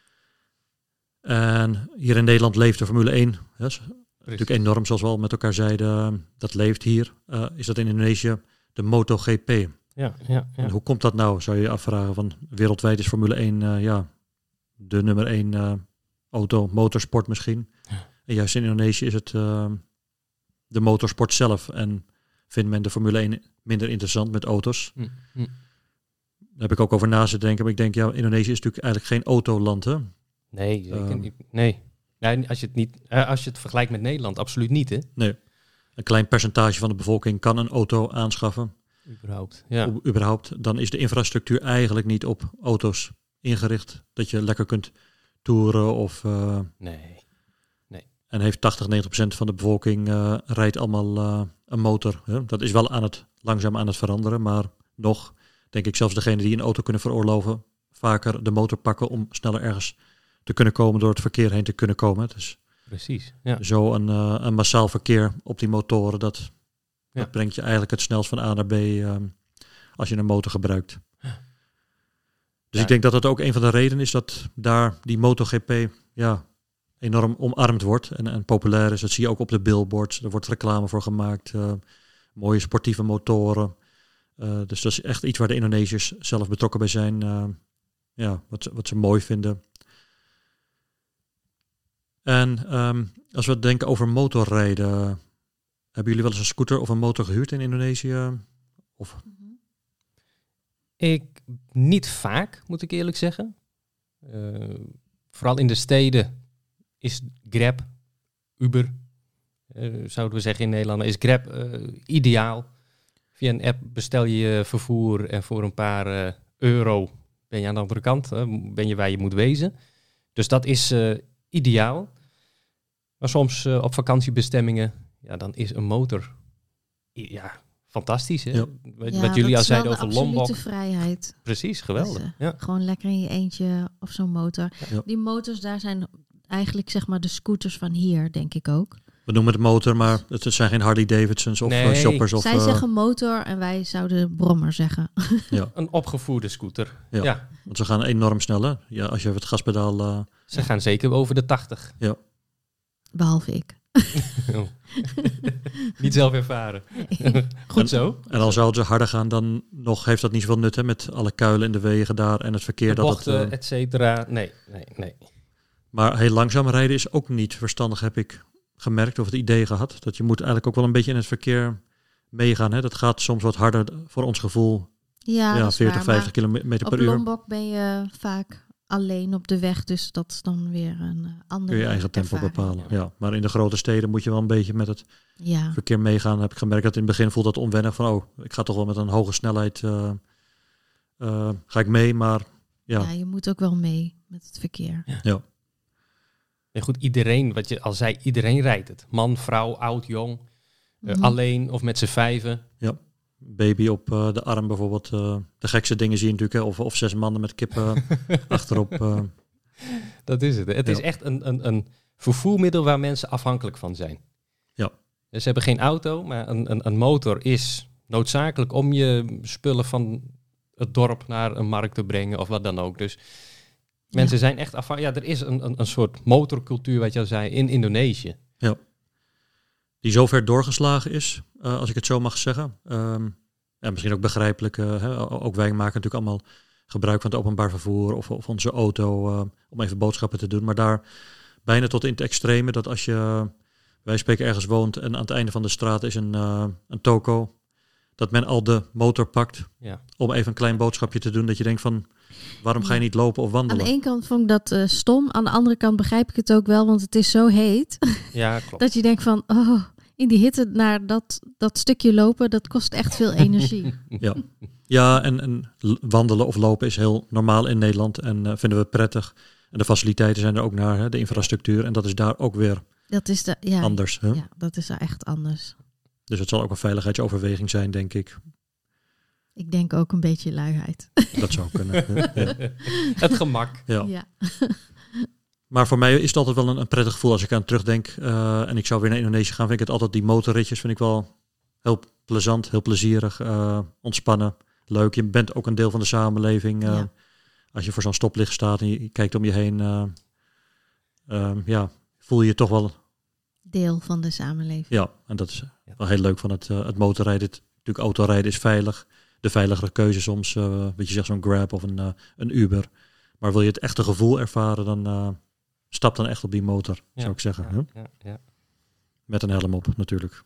En hier in Nederland leeft de Formule één. Hè, is natuurlijk enorm, zoals we al met elkaar zeiden. Dat leeft hier. Uh, is dat in Indonesië de MotoGP. Ja, ja, ja. En hoe komt dat nou, zou je je afvragen. Van, wereldwijd is Formule één uh, ja, de nummer één uh, auto, motorsport misschien. Ja. En juist in Indonesië is het uh, de motorsport zelf. En vindt men de Formule één minder interessant met auto's. Hm, hm. Daar heb ik ook over na te denken. Maar ik denk, ja, Indonesië is natuurlijk eigenlijk geen autoland, hè? Nee, zeker Um, niet. Nee. Nee, als je het niet, uh, als je het vergelijkt met Nederland, absoluut niet, hè? Nee. Een klein percentage van de bevolking kan een auto aanschaffen. Überhaupt. Ja. U- überhaupt. Dan is de infrastructuur eigenlijk niet op auto's ingericht. Dat je lekker kunt toeren of... Uh, Nee. en heeft tachtig, negentig procent van de bevolking uh, rijdt allemaal uh, een motor. Hè? Dat is wel aan het, langzaam aan het veranderen. Maar nog, denk ik, zelfs degene die een auto kunnen veroorloven, vaker de motor pakken om sneller ergens te kunnen komen, door het verkeer heen te kunnen komen. Dus Precies. Ja. zo een, uh, een massaal verkeer op die motoren, dat, Ja. dat brengt je eigenlijk het snelst van A naar B um, als je een motor gebruikt. Dus Ja. ik denk dat dat ook een van de redenen is dat daar die MotoGP ja, enorm omarmd wordt en, en populair is. Dat zie je ook op de billboards. Er wordt reclame voor gemaakt. Uh, mooie sportieve motoren. Uh, dus dat is echt iets waar de Indonesiërs zelf betrokken bij zijn. Uh, ja, wat, ze- wat ze mooi vinden. En um, als we denken over motorrijden, uh, hebben jullie wel eens een scooter of een motor gehuurd in Indonesië? Of Ik niet vaak, moet ik eerlijk zeggen. Uh, vooral in de steden is Grab, Uber, uh, zouden we zeggen in Nederland, is Grab uh, ideaal. Via een app bestel je je vervoer en voor een paar uh, euro ben je aan de andere kant, uh, ben je waar je moet wezen. Dus dat is uh, ideaal. Maar soms uh, op vakantiebestemmingen, ja, dan is een motor i- ja, fantastisch. Hè? Ja. Wat, Ja, wat jullie dat al is wel zeiden de over absolute Lombok. vrijheid. Precies, geweldig. Dus, uh, ja. Gewoon lekker in je eentje of zo'n motor. Ja. Die motors daar zijn eigenlijk zeg maar de scooters van hier, denk ik ook. we noemen het motor, maar het zijn geen Harley Davidsons of Nee. uh, shoppers. Of, Zij uh, zeggen motor en wij zouden brommer zeggen. ja, Een opgevoerde scooter. Ja. Ja. want ze gaan enorm snel. Hè? Ja, als je het gaspedaal... Uh, Ze gaan zeker over de tachtig. Behalve ik. Niet zelf ervaren. Goed En- zo. en al zouden ze harder gaan, dan nog heeft dat niet zoveel nut, hè, met alle kuilen in de wegen daar en het verkeer. De dat bochten, het, uh, et cetera. Nee, nee, nee. Maar heel langzaam rijden is ook niet verstandig, heb ik gemerkt of het idee gehad. Dat je moet eigenlijk ook wel een beetje in het verkeer meegaan. Hè? Dat gaat soms wat harder voor ons gevoel. Ja, Ja, dat is veertig, waar, vijftig kilometer op per uur. Lombok ben je vaak alleen op de weg, dus dat is dan weer een uh, andere Kun je eigen tempo ervaring. bepalen. Ja. Maar in de grote steden moet je wel een beetje met het Ja, verkeer meegaan. Dan heb ik gemerkt dat in het begin voelt dat onwennig van, oh, ik ga toch wel met een hoge snelheid, uh, uh, ga ik mee, maar ja. ja, je moet ook wel mee met het verkeer. Ja. ja. En goed, iedereen, wat je al zei, iedereen rijdt het. Man, vrouw, oud, jong, uh, Mhm. alleen of met z'n vijven. Baby op uh, de arm bijvoorbeeld. Uh, de gekste dingen zie je natuurlijk, hè. Of, of zes mannen met kippen achterop. Uh, Dat is het. Het Ja. is echt een, een, een vervoermiddel waar mensen afhankelijk van zijn. Ja. Dus ze hebben geen auto, maar een, een, een motor is noodzakelijk om je spullen van het dorp naar een markt te brengen of wat dan ook. Dus mensen zijn echt afhankelijk. Ja, er is een, een, een soort motorcultuur, wat je al zei, in Indonesië. die zo ver doorgeslagen is, uh, als ik het zo mag zeggen. Um, en misschien ook begrijpelijk. Uh, hè. Ook wij maken natuurlijk allemaal gebruik van het openbaar vervoer of, of onze auto uh, om even boodschappen te doen. Maar daar bijna tot in het extreme dat als je, wij spreken, ergens woont en aan het einde van de straat is een, uh, een toko, dat men al de motor pakt Ja. om even een klein boodschapje te doen. Dat je denkt van, waarom ga je niet lopen of Aan wandelen? de ene kant vond ik dat uh, stom, aan de andere kant begrijp ik het ook wel, want het is zo heet. Ja, klopt. Dat je denkt van, oh, in die hitte naar dat, dat stukje lopen, dat kost echt veel energie. Ja, ja en, en wandelen of lopen is heel normaal in Nederland en uh, vinden we prettig. En de faciliteiten zijn er ook naar, hè, de infrastructuur. En dat is daar ook weer Dat is de, ja, anders. Hè? ja, dat is daar echt anders. Dus het zal ook een veiligheidsoverweging zijn, denk ik. Ik denk ook een beetje luiheid. Dat zou kunnen. Ja. Ja. Het gemak. Ja. Ja. Maar voor mij is het altijd wel een, een prettig gevoel als ik aan terugdenk. Uh, en ik zou weer naar Indonesië gaan. Vind ik het altijd, die motorritjes vind ik wel heel plezant, heel plezierig, uh, ontspannen, leuk. Je bent ook een deel van de samenleving. Uh, Ja. Als je voor zo'n stoplicht staat en je, je kijkt om je heen, uh, uh, ja, voel je je toch wel. Deel van de samenleving. Ja, en dat is wel heel leuk van het, uh, het motorrijden. Het, natuurlijk autorijden is veilig. De veiligere keuze soms, uh, wat je zegt, zo'n Grab of een, uh, een Uber. Maar wil je het echte gevoel ervaren, dan uh, stap dan echt op die motor, Ja. zou ik zeggen. Ja, Hè? ja, ja. Met een helm op, natuurlijk.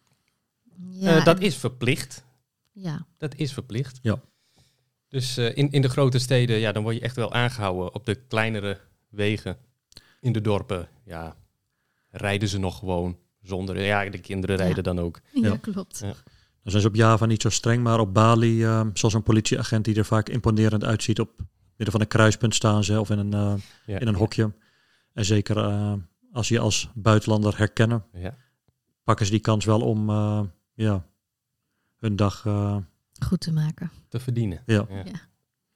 Ja, Uh, dat en- is verplicht. ja. Dat is verplicht. Ja. Dus uh, in, in de grote steden, ja, dan word je echt wel aangehouden. Op de kleinere wegen in de dorpen, ja, rijden ze nog gewoon zonder. Ja, de kinderen rijden Ja. dan ook. Ja, Ja. klopt. Ja. Dan zijn ze op Java niet zo streng, maar op Bali, uh, zoals een politieagent die er vaak imponerend uitziet, op midden van een kruispunt staan ze of in een, uh, Ja. in een hokje. En zeker uh, als je als buitenlander herkennen, Ja. pakken ze die kans wel om uh, ja, hun dag. Uh, Goed te maken. Te verdienen. ja. Ja. Ja.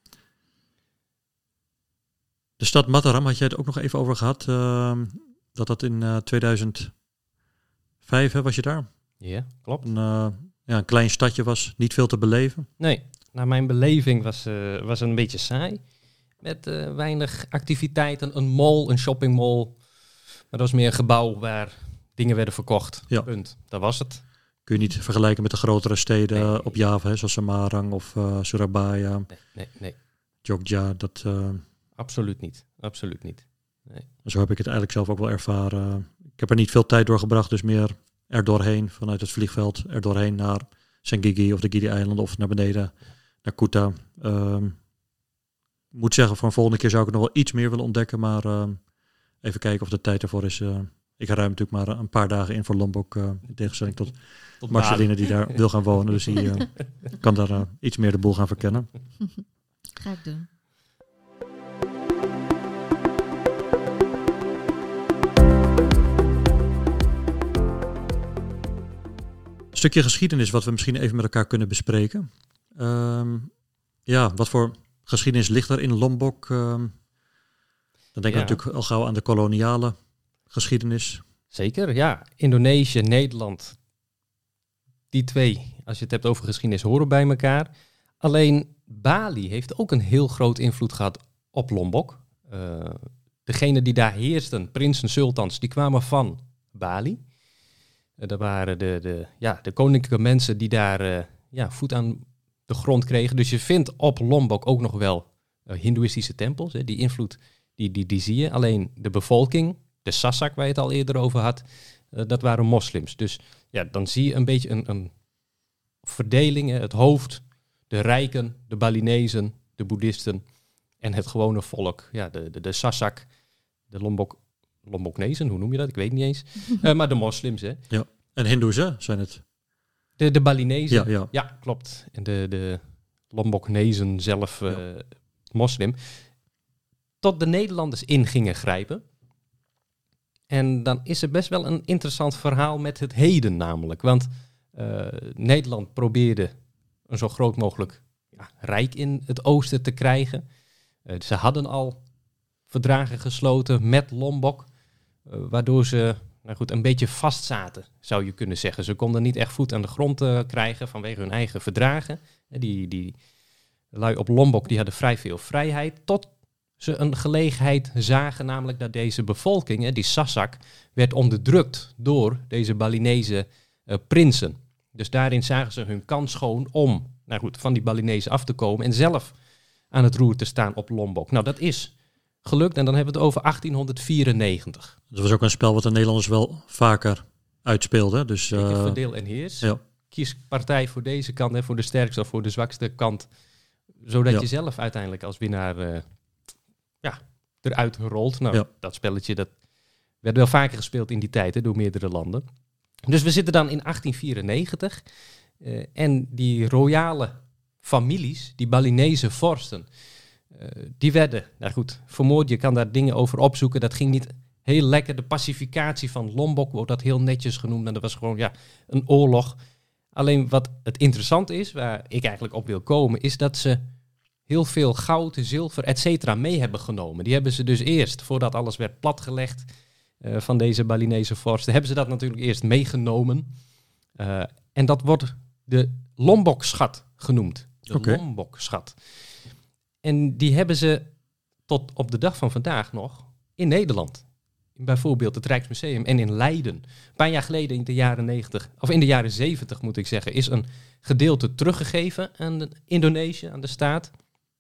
De stad Mataram had jij het ook nog even over gehad. Uh, dat dat in uh, tweeduizend vijf, hè, was je daar? Ja, klopt. Een, uh, ja, een klein stadje was, niet veel te beleven. Nee, naar mijn beleving was, uh, was het een beetje saai. Met uh, weinig activiteiten. Een mall, een shoppingmall. Maar dat was meer een gebouw waar dingen werden verkocht. Ja. Punt. Dat was het. Kun je niet vergelijken met de grotere steden Nee. op Java, hè, zoals Semarang of uh, Surabaya, Nee, nee, nee. Jogja. Dat, uh, Absoluut niet. Absoluut niet. zo heb ik het eigenlijk zelf ook wel ervaren. Ik heb er niet veel tijd doorgebracht, dus meer er doorheen, vanuit het vliegveld, er doorheen naar Senggigi of de Gili-eilanden of naar beneden, naar Kuta. Um, ik moet zeggen, voor een volgende keer zou ik het nog wel iets meer willen ontdekken, maar um, even kijken of de tijd ervoor is. Uh, ik ruim natuurlijk maar een paar dagen in voor Lombok, uh, in tegenstelling tot Tot Marceline Bali. die daar wil gaan wonen. Dus die uh, kan daar uh, iets meer de boel gaan verkennen. Ga ik doen. Een stukje geschiedenis wat we misschien even met elkaar kunnen bespreken. Um, ja, wat voor geschiedenis ligt er in Lombok? Um, dan denk ik Ja. natuurlijk al gauw aan de koloniale geschiedenis. Zeker, ja. Indonesië, Nederland. Die twee, als je het hebt over geschiedenis, horen bij elkaar. Alleen Bali heeft ook een heel groot invloed gehad op Lombok. Uh, degenen die daar heersten, prinsen, sultans, die kwamen van Bali. Uh, dat waren de, de, ja, de koninklijke mensen die daar uh, ja, voet aan de grond kregen. Dus je vindt op Lombok ook nog wel uh, hindoeïstische tempels. Hè. Die invloed Die, die, die zie je. Alleen de bevolking, de Sasak waar je het al eerder over had, uh, dat waren moslims. Dus ja, dan zie je een beetje een, een verdeling. Hè, het hoofd, de rijken, de Balinezen, de boeddhisten en het gewone volk. Ja, de, de, de Sasak, de Lombok, Lomboknezen, hoe noem je dat? Ik weet niet eens. Uh, maar de moslims, hè. Ja. En Hindoes, hè, zijn het? De, de Balinezen. Ja, ja. ja, klopt. En de, de Lomboknezen zelf, uh, ja. moslim. Tot de Nederlanders in gingen grijpen. En dan is er best wel een interessant verhaal met het heden namelijk. Want uh, Nederland probeerde een zo groot mogelijk ja, rijk in het oosten te krijgen. Uh, ze hadden al verdragen gesloten met Lombok, uh, waardoor ze nou goed, een beetje vastzaten, zou je kunnen zeggen. Ze konden niet echt voet aan de grond uh, krijgen vanwege hun eigen verdragen. Uh, die, die lui op Lombok die hadden vrij veel vrijheid, tot ze een gelegenheid zagen, namelijk dat deze bevolking, hè, die Sasak, werd onderdrukt door deze Balinese uh, prinsen. Dus daarin zagen ze hun kans schoon om nou goed, van die Balinezen af te komen en zelf aan het roer te staan op Lombok. Nou, dat is gelukt en dan hebben we het over achttien vierennegentig. Dat was ook een spel wat de Nederlanders wel vaker uitspeelden. Dus, uh, verdeel en heers. Ja. Kies partij voor deze kant, hè, voor de sterkste of voor de zwakste kant. Zodat ja. je zelf uiteindelijk als winnaar uh, ja, eruit rolt. Nou, ja. dat spelletje dat werd wel vaker gespeeld in die tijd hè, door meerdere landen. Dus we zitten dan in achttien vierennegentig. Uh, en die royale families, die Balinese vorsten, uh, die werden, nou goed, vermoord. Je kan daar dingen over opzoeken. Dat ging niet heel lekker. De pacificatie van Lombok wordt dat heel netjes genoemd. En dat was gewoon ja, een oorlog. Alleen wat het interessante is, waar ik eigenlijk op wil komen, is dat ze heel veel goud, zilver, et cetera mee hebben genomen. Die hebben ze dus eerst, voordat alles werd platgelegd uh, van deze Balinese vorsten, hebben ze dat natuurlijk eerst meegenomen. Uh, en dat wordt de Lombok-schat genoemd. De okay. Lombok-schat. En die hebben ze tot op de dag van vandaag nog in Nederland. Bijvoorbeeld het Rijksmuseum en in Leiden. Een paar jaar geleden in de jaren negentig, of in de jaren zeventig moet ik zeggen, is een gedeelte teruggegeven aan Indonesië, aan de staat.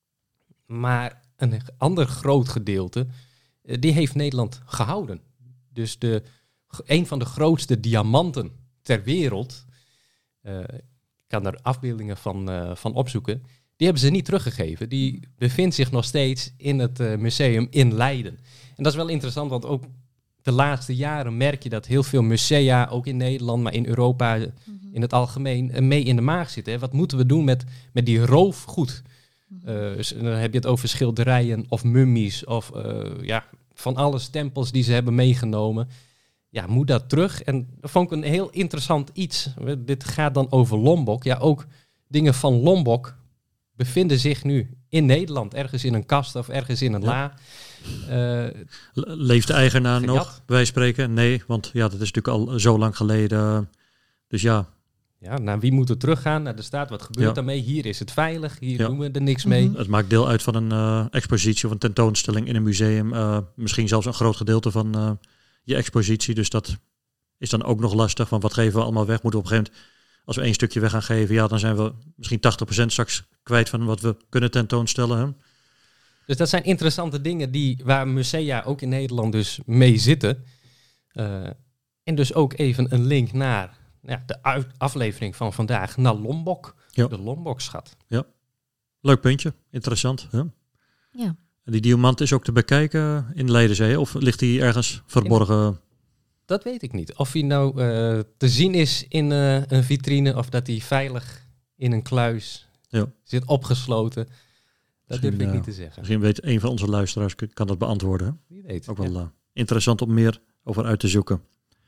Maar een ander groot gedeelte, die heeft Nederland gehouden. Dus de, een van de grootste diamanten ter wereld, uh, ik kan daar afbeeldingen van, uh, van opzoeken, die hebben ze niet teruggegeven. Die bevindt zich nog steeds in het uh, museum in Leiden. En dat is wel interessant, want ook de laatste jaren merk je dat heel veel musea, ook in Nederland, maar in Europa mm-hmm. in het algemeen, mee in de maag zitten. Hè. Wat moeten we doen met, met die roofgoed? Mm-hmm. Uh, dus dan heb je het over schilderijen of mummies of uh, ja, van alle stempels die ze hebben meegenomen. Ja, moet dat terug? En dat vond ik een heel interessant iets. Dit gaat dan over Lombok. Ja, ook dingen van Lombok bevinden zich nu in Nederland, ergens in een kast of ergens in een ja. la. Uh, Leeft de eigenaar gejat? Nog, wij spreken? Nee, want ja, dat is natuurlijk al zo lang geleden. Dus ja. Ja, naar wie moet het teruggaan? Naar de staat, wat gebeurt ja. daarmee? Hier is het veilig, hier ja. doen we er niks mee. Mm-hmm. Het maakt deel uit van een uh, expositie of een tentoonstelling in een museum. Uh, misschien zelfs een groot gedeelte van uh, je expositie. Dus dat is dan ook nog lastig. Van wat geven we allemaal weg? Moeten we op een gegeven moment, als we één stukje weg gaan geven, ja, dan zijn we misschien tachtig procent straks kwijt van wat we kunnen tentoonstellen. Hè? Dus dat zijn interessante dingen die, waar musea ook in Nederland dus mee zitten. Uh, en dus ook even een link naar ja, de uit- aflevering van vandaag, naar Lombok. Ja. De Lombok-schat. Ja, leuk puntje. Interessant. Hè? Ja. En die diamant is ook te bekijken in Leidenzee, of ligt die ergens verborgen? In, dat weet ik niet. Of hij nou uh, te zien is in uh, een vitrine of dat hij veilig in een kluis ja. zit opgesloten. Dat durf ik uh, niet te zeggen. Misschien weet een van onze luisteraars kan dat beantwoorden. Hè? Wie weet. Ook wel ja. uh, interessant om meer over uit te zoeken.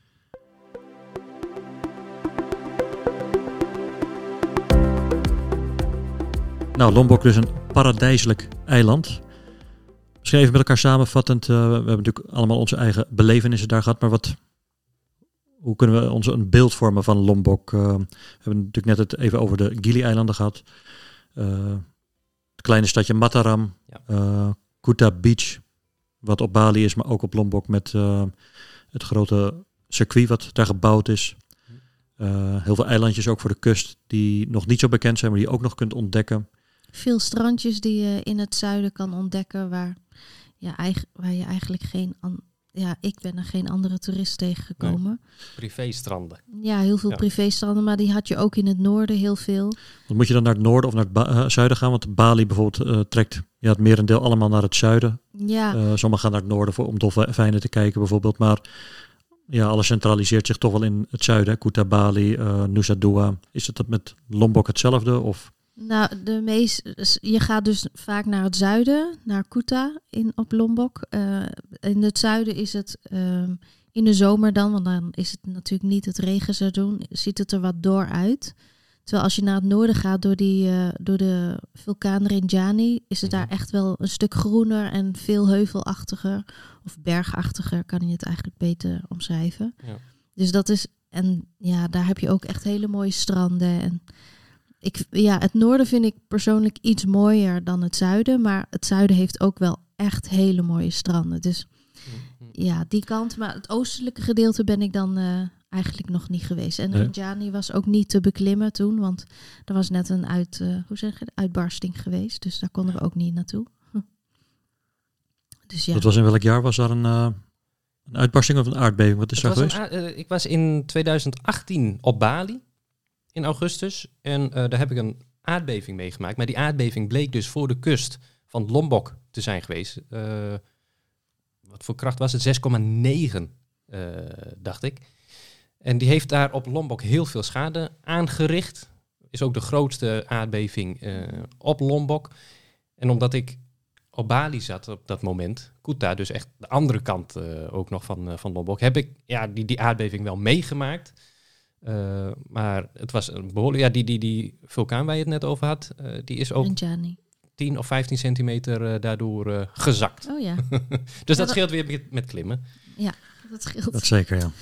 Nou, Lombok dus een paradijselijk eiland. Misschien even met elkaar samenvattend. Uh, we hebben natuurlijk allemaal onze eigen belevenissen daar gehad. Maar wat, hoe kunnen we ons een beeld vormen van Lombok? Uh, we hebben natuurlijk net het even over de Gili-eilanden gehad. Uh, het kleine stadje Mataram. Ja. Uh, Kuta Beach. Wat op Bali is, maar ook op Lombok met uh, het grote circuit wat daar gebouwd is. Uh, heel veel eilandjes ook voor de kust die nog niet zo bekend zijn, maar die je ook nog kunt ontdekken. Veel strandjes die je in het zuiden kan ontdekken waar ja, eigen, waar je eigenlijk geen... An, ja, ik ben er geen andere toerist tegengekomen. Nee. Privéstranden. Ja, heel veel Ja. privéstranden, maar die had je ook in het noorden heel veel. Want moet je dan naar het noorden of naar het ba- uh, zuiden gaan? Want Bali bijvoorbeeld uh, trekt ja, het merendeel allemaal naar het zuiden. Ja, Uh, sommigen gaan naar het noorden voor, om dolfijnen te kijken bijvoorbeeld. Maar ja, alles centraliseert zich toch wel in het zuiden. Kuta, Bali, uh, Nusa Dua. Is het dat met Lombok hetzelfde? Of? nou, de meest, je gaat dus vaak naar het zuiden, naar Kuta in, op Lombok. Uh, in het zuiden is het um, in de zomer dan, want dan is het natuurlijk niet het regenseizoen, ziet het er wat door uit. Terwijl als je naar het noorden gaat door, die, uh, door de vulkaan Rinjani, is het daar echt wel een stuk groener en veel heuvelachtiger. Of bergachtiger kan je het eigenlijk beter omschrijven. Ja. Dus dat is, en ja, daar heb je ook echt hele mooie stranden. En ik, ja, het noorden vind ik persoonlijk iets mooier dan het zuiden. Maar het zuiden heeft ook wel echt hele mooie stranden. Dus ja, die kant. Maar het oostelijke gedeelte ben ik dan uh, eigenlijk nog niet geweest. En Nee. Rinjani was ook niet te beklimmen toen. Want er was net een uit, uh, hoe zeg je, uitbarsting geweest. Dus daar konden we ook niet naartoe. Hm. Dus ja. Dat was in welk jaar? Was daar een, uh, een uitbarsting of een aardbeving? Wat is Het daar was geweest? een a- uh, ik was in tweeduizend achttien op Bali in augustus. En uh, daar heb ik een aardbeving meegemaakt. Maar die aardbeving bleek dus voor de kust van Lombok te zijn geweest. Uh, wat voor kracht was het? zes komma negen, uh, dacht ik. En die heeft daar op Lombok heel veel schade aangericht. Is ook de grootste aardbeving uh, op Lombok. En omdat ik op Bali zat op dat moment, Kuta, dus echt de andere kant uh, ook nog van, uh, van Lombok, heb ik ja, die, die aardbeving wel meegemaakt. Uh, maar het was een behoorlijk... Ja, die, die, die vulkaan waar je het net over had, uh, die is ook Rinjani. tien of vijftien centimeter uh, daardoor uh, gezakt. Oh ja, dus Ja, dat dat- scheelt weer met, met klimmen. dat scheelt. Dat zeker, ja.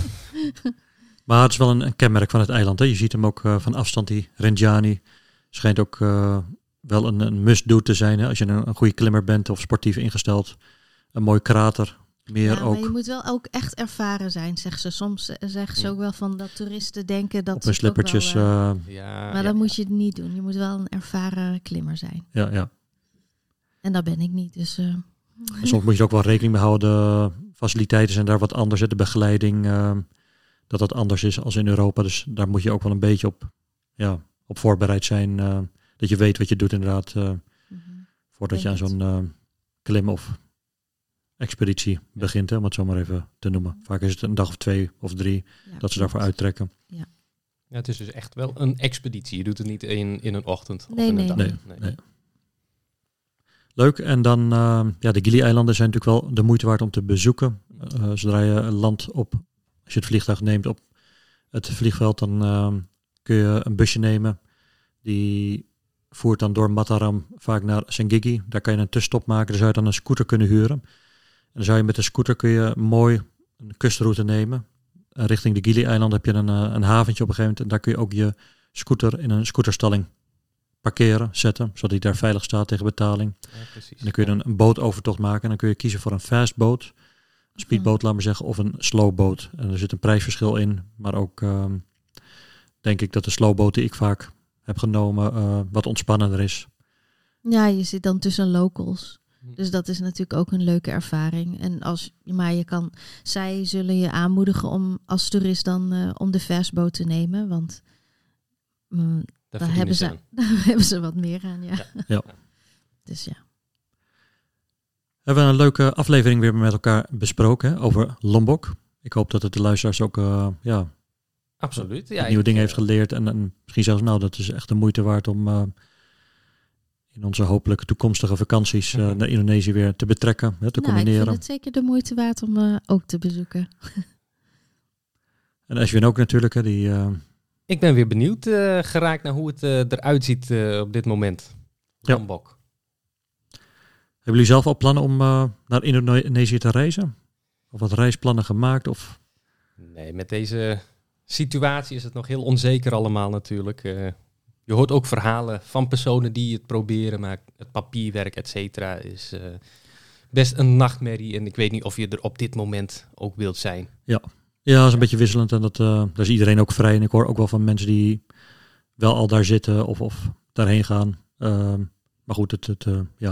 Maar het is wel een, een kenmerk van het eiland. Hè? Je ziet hem ook uh, van afstand, die Rinjani. Schijnt ook uh, wel een, een must-do te zijn. Hè? Als je een, een goede klimmer bent of sportief ingesteld. Een mooi krater. Meer Ja, maar ook je moet wel ook echt ervaren zijn, zeggen ze. Soms eh, zeggen ze Mm. ook wel van dat toeristen denken dat op hun ze het ook slippertjes. wel, eh, uh, Ja, maar ja. dat moet je niet doen. Je moet wel een ervaren klimmer zijn. ja, ja. En dat ben ik niet. Dus uh, En soms moet je er ook wel rekening mee houden. De faciliteiten zijn daar wat anders. Hè? De begeleiding, uh, dat dat anders is als in Europa. Dus daar moet je ook wel een beetje op, ja, op voorbereid zijn. Uh, dat je weet wat je doet inderdaad. Uh, voordat je aan Denk zo'n uh, klim of expeditie begint. Hè? Om het zo maar even te noemen. Vaak is het een dag of twee of drie ja, dat ze daarvoor klopt. uittrekken. Ja, het is dus echt wel een expeditie. Je doet het niet in, in een ochtend of Nee, in een nee, dag. Nee, nee. Leuk. En dan, uh, ja, de Gili-eilanden zijn natuurlijk wel de moeite waard om te bezoeken. Uh, zodra je een land op, als je het vliegtuig neemt op het vliegveld, dan uh, kun je een busje nemen. Die voert dan door Mataram vaak naar Senggigi. Daar kan je een tussenstop maken. Daar zou je dan een scooter kunnen huren. En dan zou je met de scooter kun je mooi een kustruute nemen. En richting de Gili-eilanden heb je een, uh, een haventje op een gegeven moment. En daar kun je ook je scooter in een scooterstalling parkeren, zetten, zodat hij daar veilig staat tegen betaling. Ja, precies. En dan kun je een, een bootovertocht maken en dan kun je kiezen voor een fastboot, een speedboot, laat maar zeggen, of een slowboot. En er zit een prijsverschil in, maar ook um, denk ik dat de slowboot die ik vaak heb genomen uh, wat ontspannender is. Ja, je zit dan tussen locals. Hm. Dus dat is natuurlijk ook een leuke ervaring. En als, maar je kan, zij zullen je aanmoedigen om als toerist dan uh, om de fastboot te nemen, want mm, Daar daar verdienen hebben ze ze, aan. daar hebben ze wat meer aan, ja. Ja. Ja. Dus ja. We hebben een leuke aflevering weer met elkaar besproken hè, over Lombok. Ik hoop dat het de luisteraars ook uh, ja, Absoluut. Ja, nieuwe ik, dingen uh, heeft geleerd. En, en misschien zelfs, nou, dat is echt de moeite waard om uh, in onze hopelijke toekomstige vakanties uh, Mhm. naar Indonesië weer te betrekken, hè, te Nou, ik combineren. vind het zeker de moeite waard om uh, ook te bezoeken. En Ashwin ook natuurlijk, hè, die... Uh, Ik ben weer benieuwd uh, geraakt naar hoe het uh, eruit ziet uh, op dit moment. Ja. Lombok. Hebben jullie zelf al plannen om uh, naar Indonesië te reizen? Of wat reisplannen gemaakt? Of... Nee, met deze situatie is het nog heel onzeker allemaal natuurlijk. Uh, je hoort ook verhalen van personen die het proberen, maar het papierwerk, et cetera, is uh, best een nachtmerrie. En ik weet niet of je er op dit moment ook wilt zijn. Ja, dat is een beetje wisselend en dat, uh, daar is iedereen ook vrij. En ik hoor ook wel van mensen die wel al daar zitten of, of daarheen gaan. Uh, maar goed, het, het, uh, ja,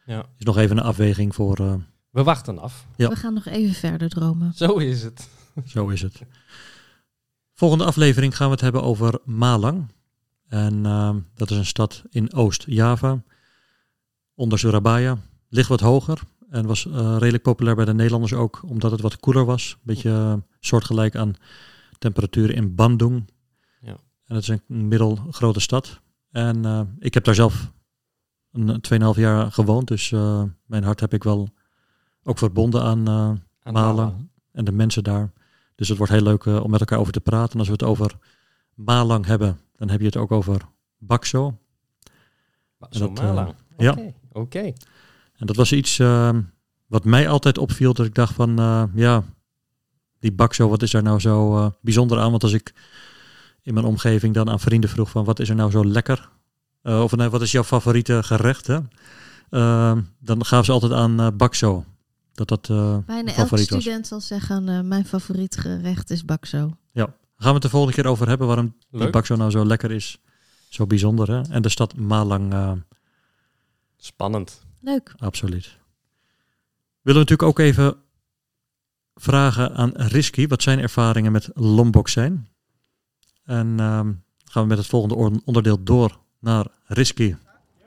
Ja. Is nog even een afweging voor... Uh, We wachten af. Ja. We gaan nog even verder dromen. Zo is het. Zo is het. Volgende aflevering gaan we het hebben over Malang. En uh, dat is een stad in Oost-Java. Onder Surabaya. Ligt wat hoger. En was uh, redelijk populair bij de Nederlanders ook. Omdat het wat koeler was. Een beetje uh, soortgelijk aan temperaturen in Bandung. Ja. En het is een middelgrote stad. En uh, ik heb daar zelf een tweeënhalf jaar gewoond. Dus uh, mijn hart heb ik wel ook verbonden aan, uh, aan Malang. Malang. En de mensen daar. Dus het wordt heel leuk uh, om met elkaar over te praten. En als we het over Malang hebben, dan heb je het ook over bakso. Bakso Malang? Uh, ja. Oké. Okay. En dat was iets uh, wat mij altijd opviel. Dat ik dacht van, uh, ja, die bakso, wat is daar nou zo uh, bijzonder aan? Want als ik in mijn omgeving dan aan vrienden vroeg van, wat is er nou zo lekker? Uh, of nee, wat is jouw favoriete gerecht? Hè? Uh, dan gaven ze altijd aan uh, bakso. Dat dat uh, Bijna elke student was. zal zeggen, uh, mijn favoriet gerecht is bakso. Ja, gaan we het de volgende keer over hebben waarom Leuk. die bakso nou zo lekker is. Zo bijzonder, hè? En de stad Malang. Uh, Spannend. Leuk. Absoluut. Willen we natuurlijk ook even vragen aan Rizky wat zijn ervaringen met Lombok zijn. En uh, gaan we met het volgende onderdeel door naar Rizky.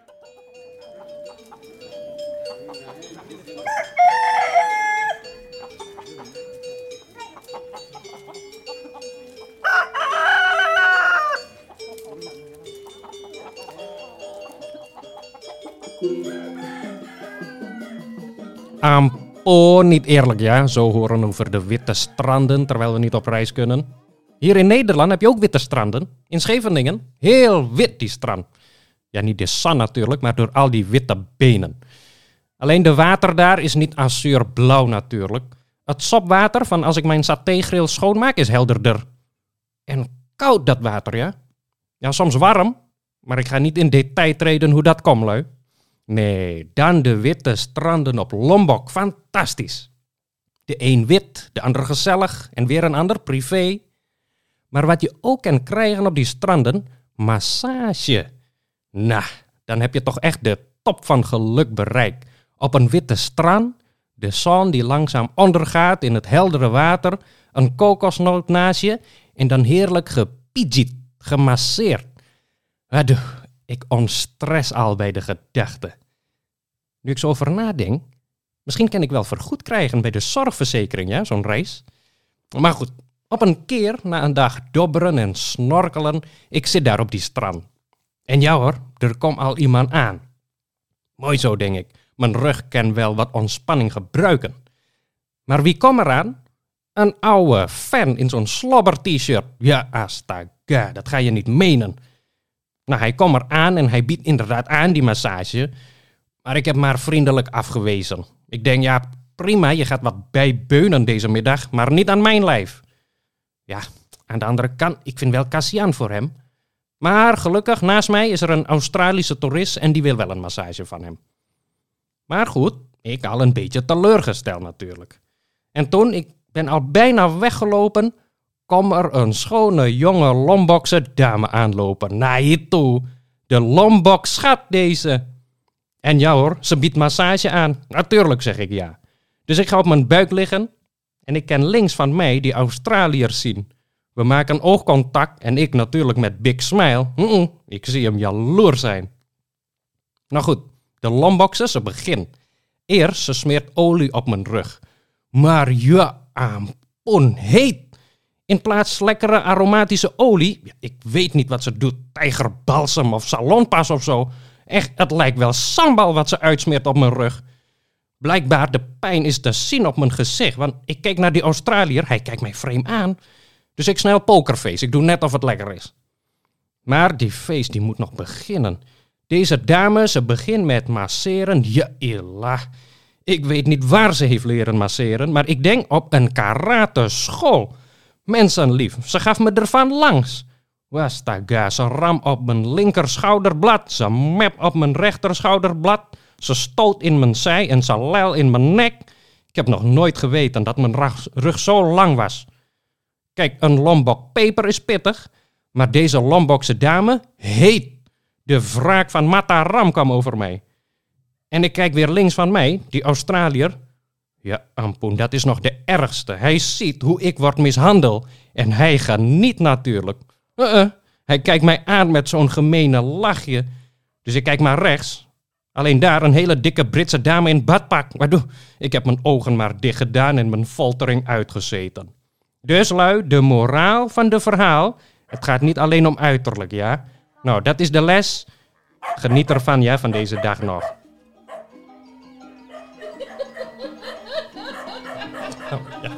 Ampon, niet eerlijk ja, zo horen over de witte stranden terwijl we niet op reis kunnen. Hier in Nederland heb je ook witte stranden. In Scheveningen, heel wit die strand. Ja, niet de zand natuurlijk, maar door al die witte benen. Alleen de water daar is niet azuurblauw natuurlijk. Het sopwater van als ik mijn satégrill schoonmaak is helderder. En koud dat water, ja. Ja, soms warm, maar ik ga niet in detail treden hoe dat komt, lui. Nee, dan de witte stranden op Lombok. Fantastisch. De een wit, de ander gezellig en weer een ander privé. Maar wat je ook kan krijgen op die stranden, massage. Nou, dan heb je toch echt de top van geluk bereikt. Op een witte strand, de zon die langzaam ondergaat in het heldere water, een kokosnoot naast je en dan heerlijk gepidgit, gemasseerd. Aduh, ik onstress al bij de gedachte. Nu ik zo over nadenk, misschien kan ik wel vergoed krijgen bij de zorgverzekering, ja, zo'n reis. Maar goed, op een keer, na een dag dobberen en snorkelen, ik zit daar op die strand. En ja hoor, er komt al iemand aan. Mooi zo, denk ik. Mijn rug kan wel wat ontspanning gebruiken. Maar wie komt eraan? Een oude fan in zo'n slobber-t-shirt. Ja, astaga, dat ga je niet menen. Nou, hij komt eraan en hij biedt inderdaad aan die massage. Maar ik heb maar vriendelijk afgewezen. Ik denk, ja, prima, je gaat wat bijbeunen deze middag, maar niet aan mijn lijf. Ja, aan de andere kant, ik vind wel Cassian voor hem. Maar gelukkig, naast mij is er een Australische toerist en die wil wel een massage van hem. Maar goed, ik al een beetje teleurgesteld natuurlijk. En toen, ik ben al bijna weggelopen, kwam er een schone jonge Lombokse dame aanlopen. Naar je toe, de Lombok schat deze. En ja hoor, ze biedt massage aan. Natuurlijk zeg ik ja. Dus ik ga op mijn buik liggen en ik kan links van mij die Australiërs zien. We maken oogcontact en ik natuurlijk met big smile. Mm-mm, ik zie hem jaloers zijn. Nou goed, de Lombokse, ze begint. Eerst, ze smeert olie op mijn rug. Maar ja, ampon, heet. In plaats lekkere aromatische olie, ik weet niet wat ze doet, tijgerbalsem of salonpas of zo. Echt, het lijkt wel sambal wat ze uitsmeert op mijn rug. Blijkbaar de pijn is te zien op mijn gezicht, want ik kijk naar die Australiër, hij kijkt mij vreemd aan. Dus ik snel pokerface, ik doe net of het lekker is. Maar die face die moet nog beginnen. Deze dame, ze begint met masseren, ja illa. Ik weet niet waar ze heeft leren masseren, maar ik denk op een karate school. Mensenlief, ze gaf me ervan langs. Wastaga, ze ram op mijn linker schouderblad, ze mep op mijn rechter schouderblad, ze stoot in mijn zij en ze lel in mijn nek. Ik heb nog nooit geweten dat mijn rug zo lang was. Kijk, een Lombok peper is pittig, maar deze Lombokse dame heet. De wraak van Mataram kwam over mij. En ik kijk weer links van mij, die Australiër. Ja, ampoen, dat is nog de ergste. Hij ziet hoe ik word mishandeld. En hij gaat niet natuurlijk. Uh-uh. Hij kijkt mij aan met zo'n gemene lachje. Dus ik kijk maar rechts. Alleen daar een hele dikke Britse dame in badpak. Waardoor ik heb mijn ogen maar dicht gedaan en mijn foltering uitgezeten. Dus lui, de moraal van de verhaal. Het gaat niet alleen om uiterlijk, ja. Nou, dat is de les. Geniet ervan, ja, van deze dag nog. Oh, ja.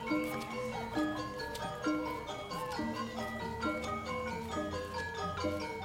Thank you.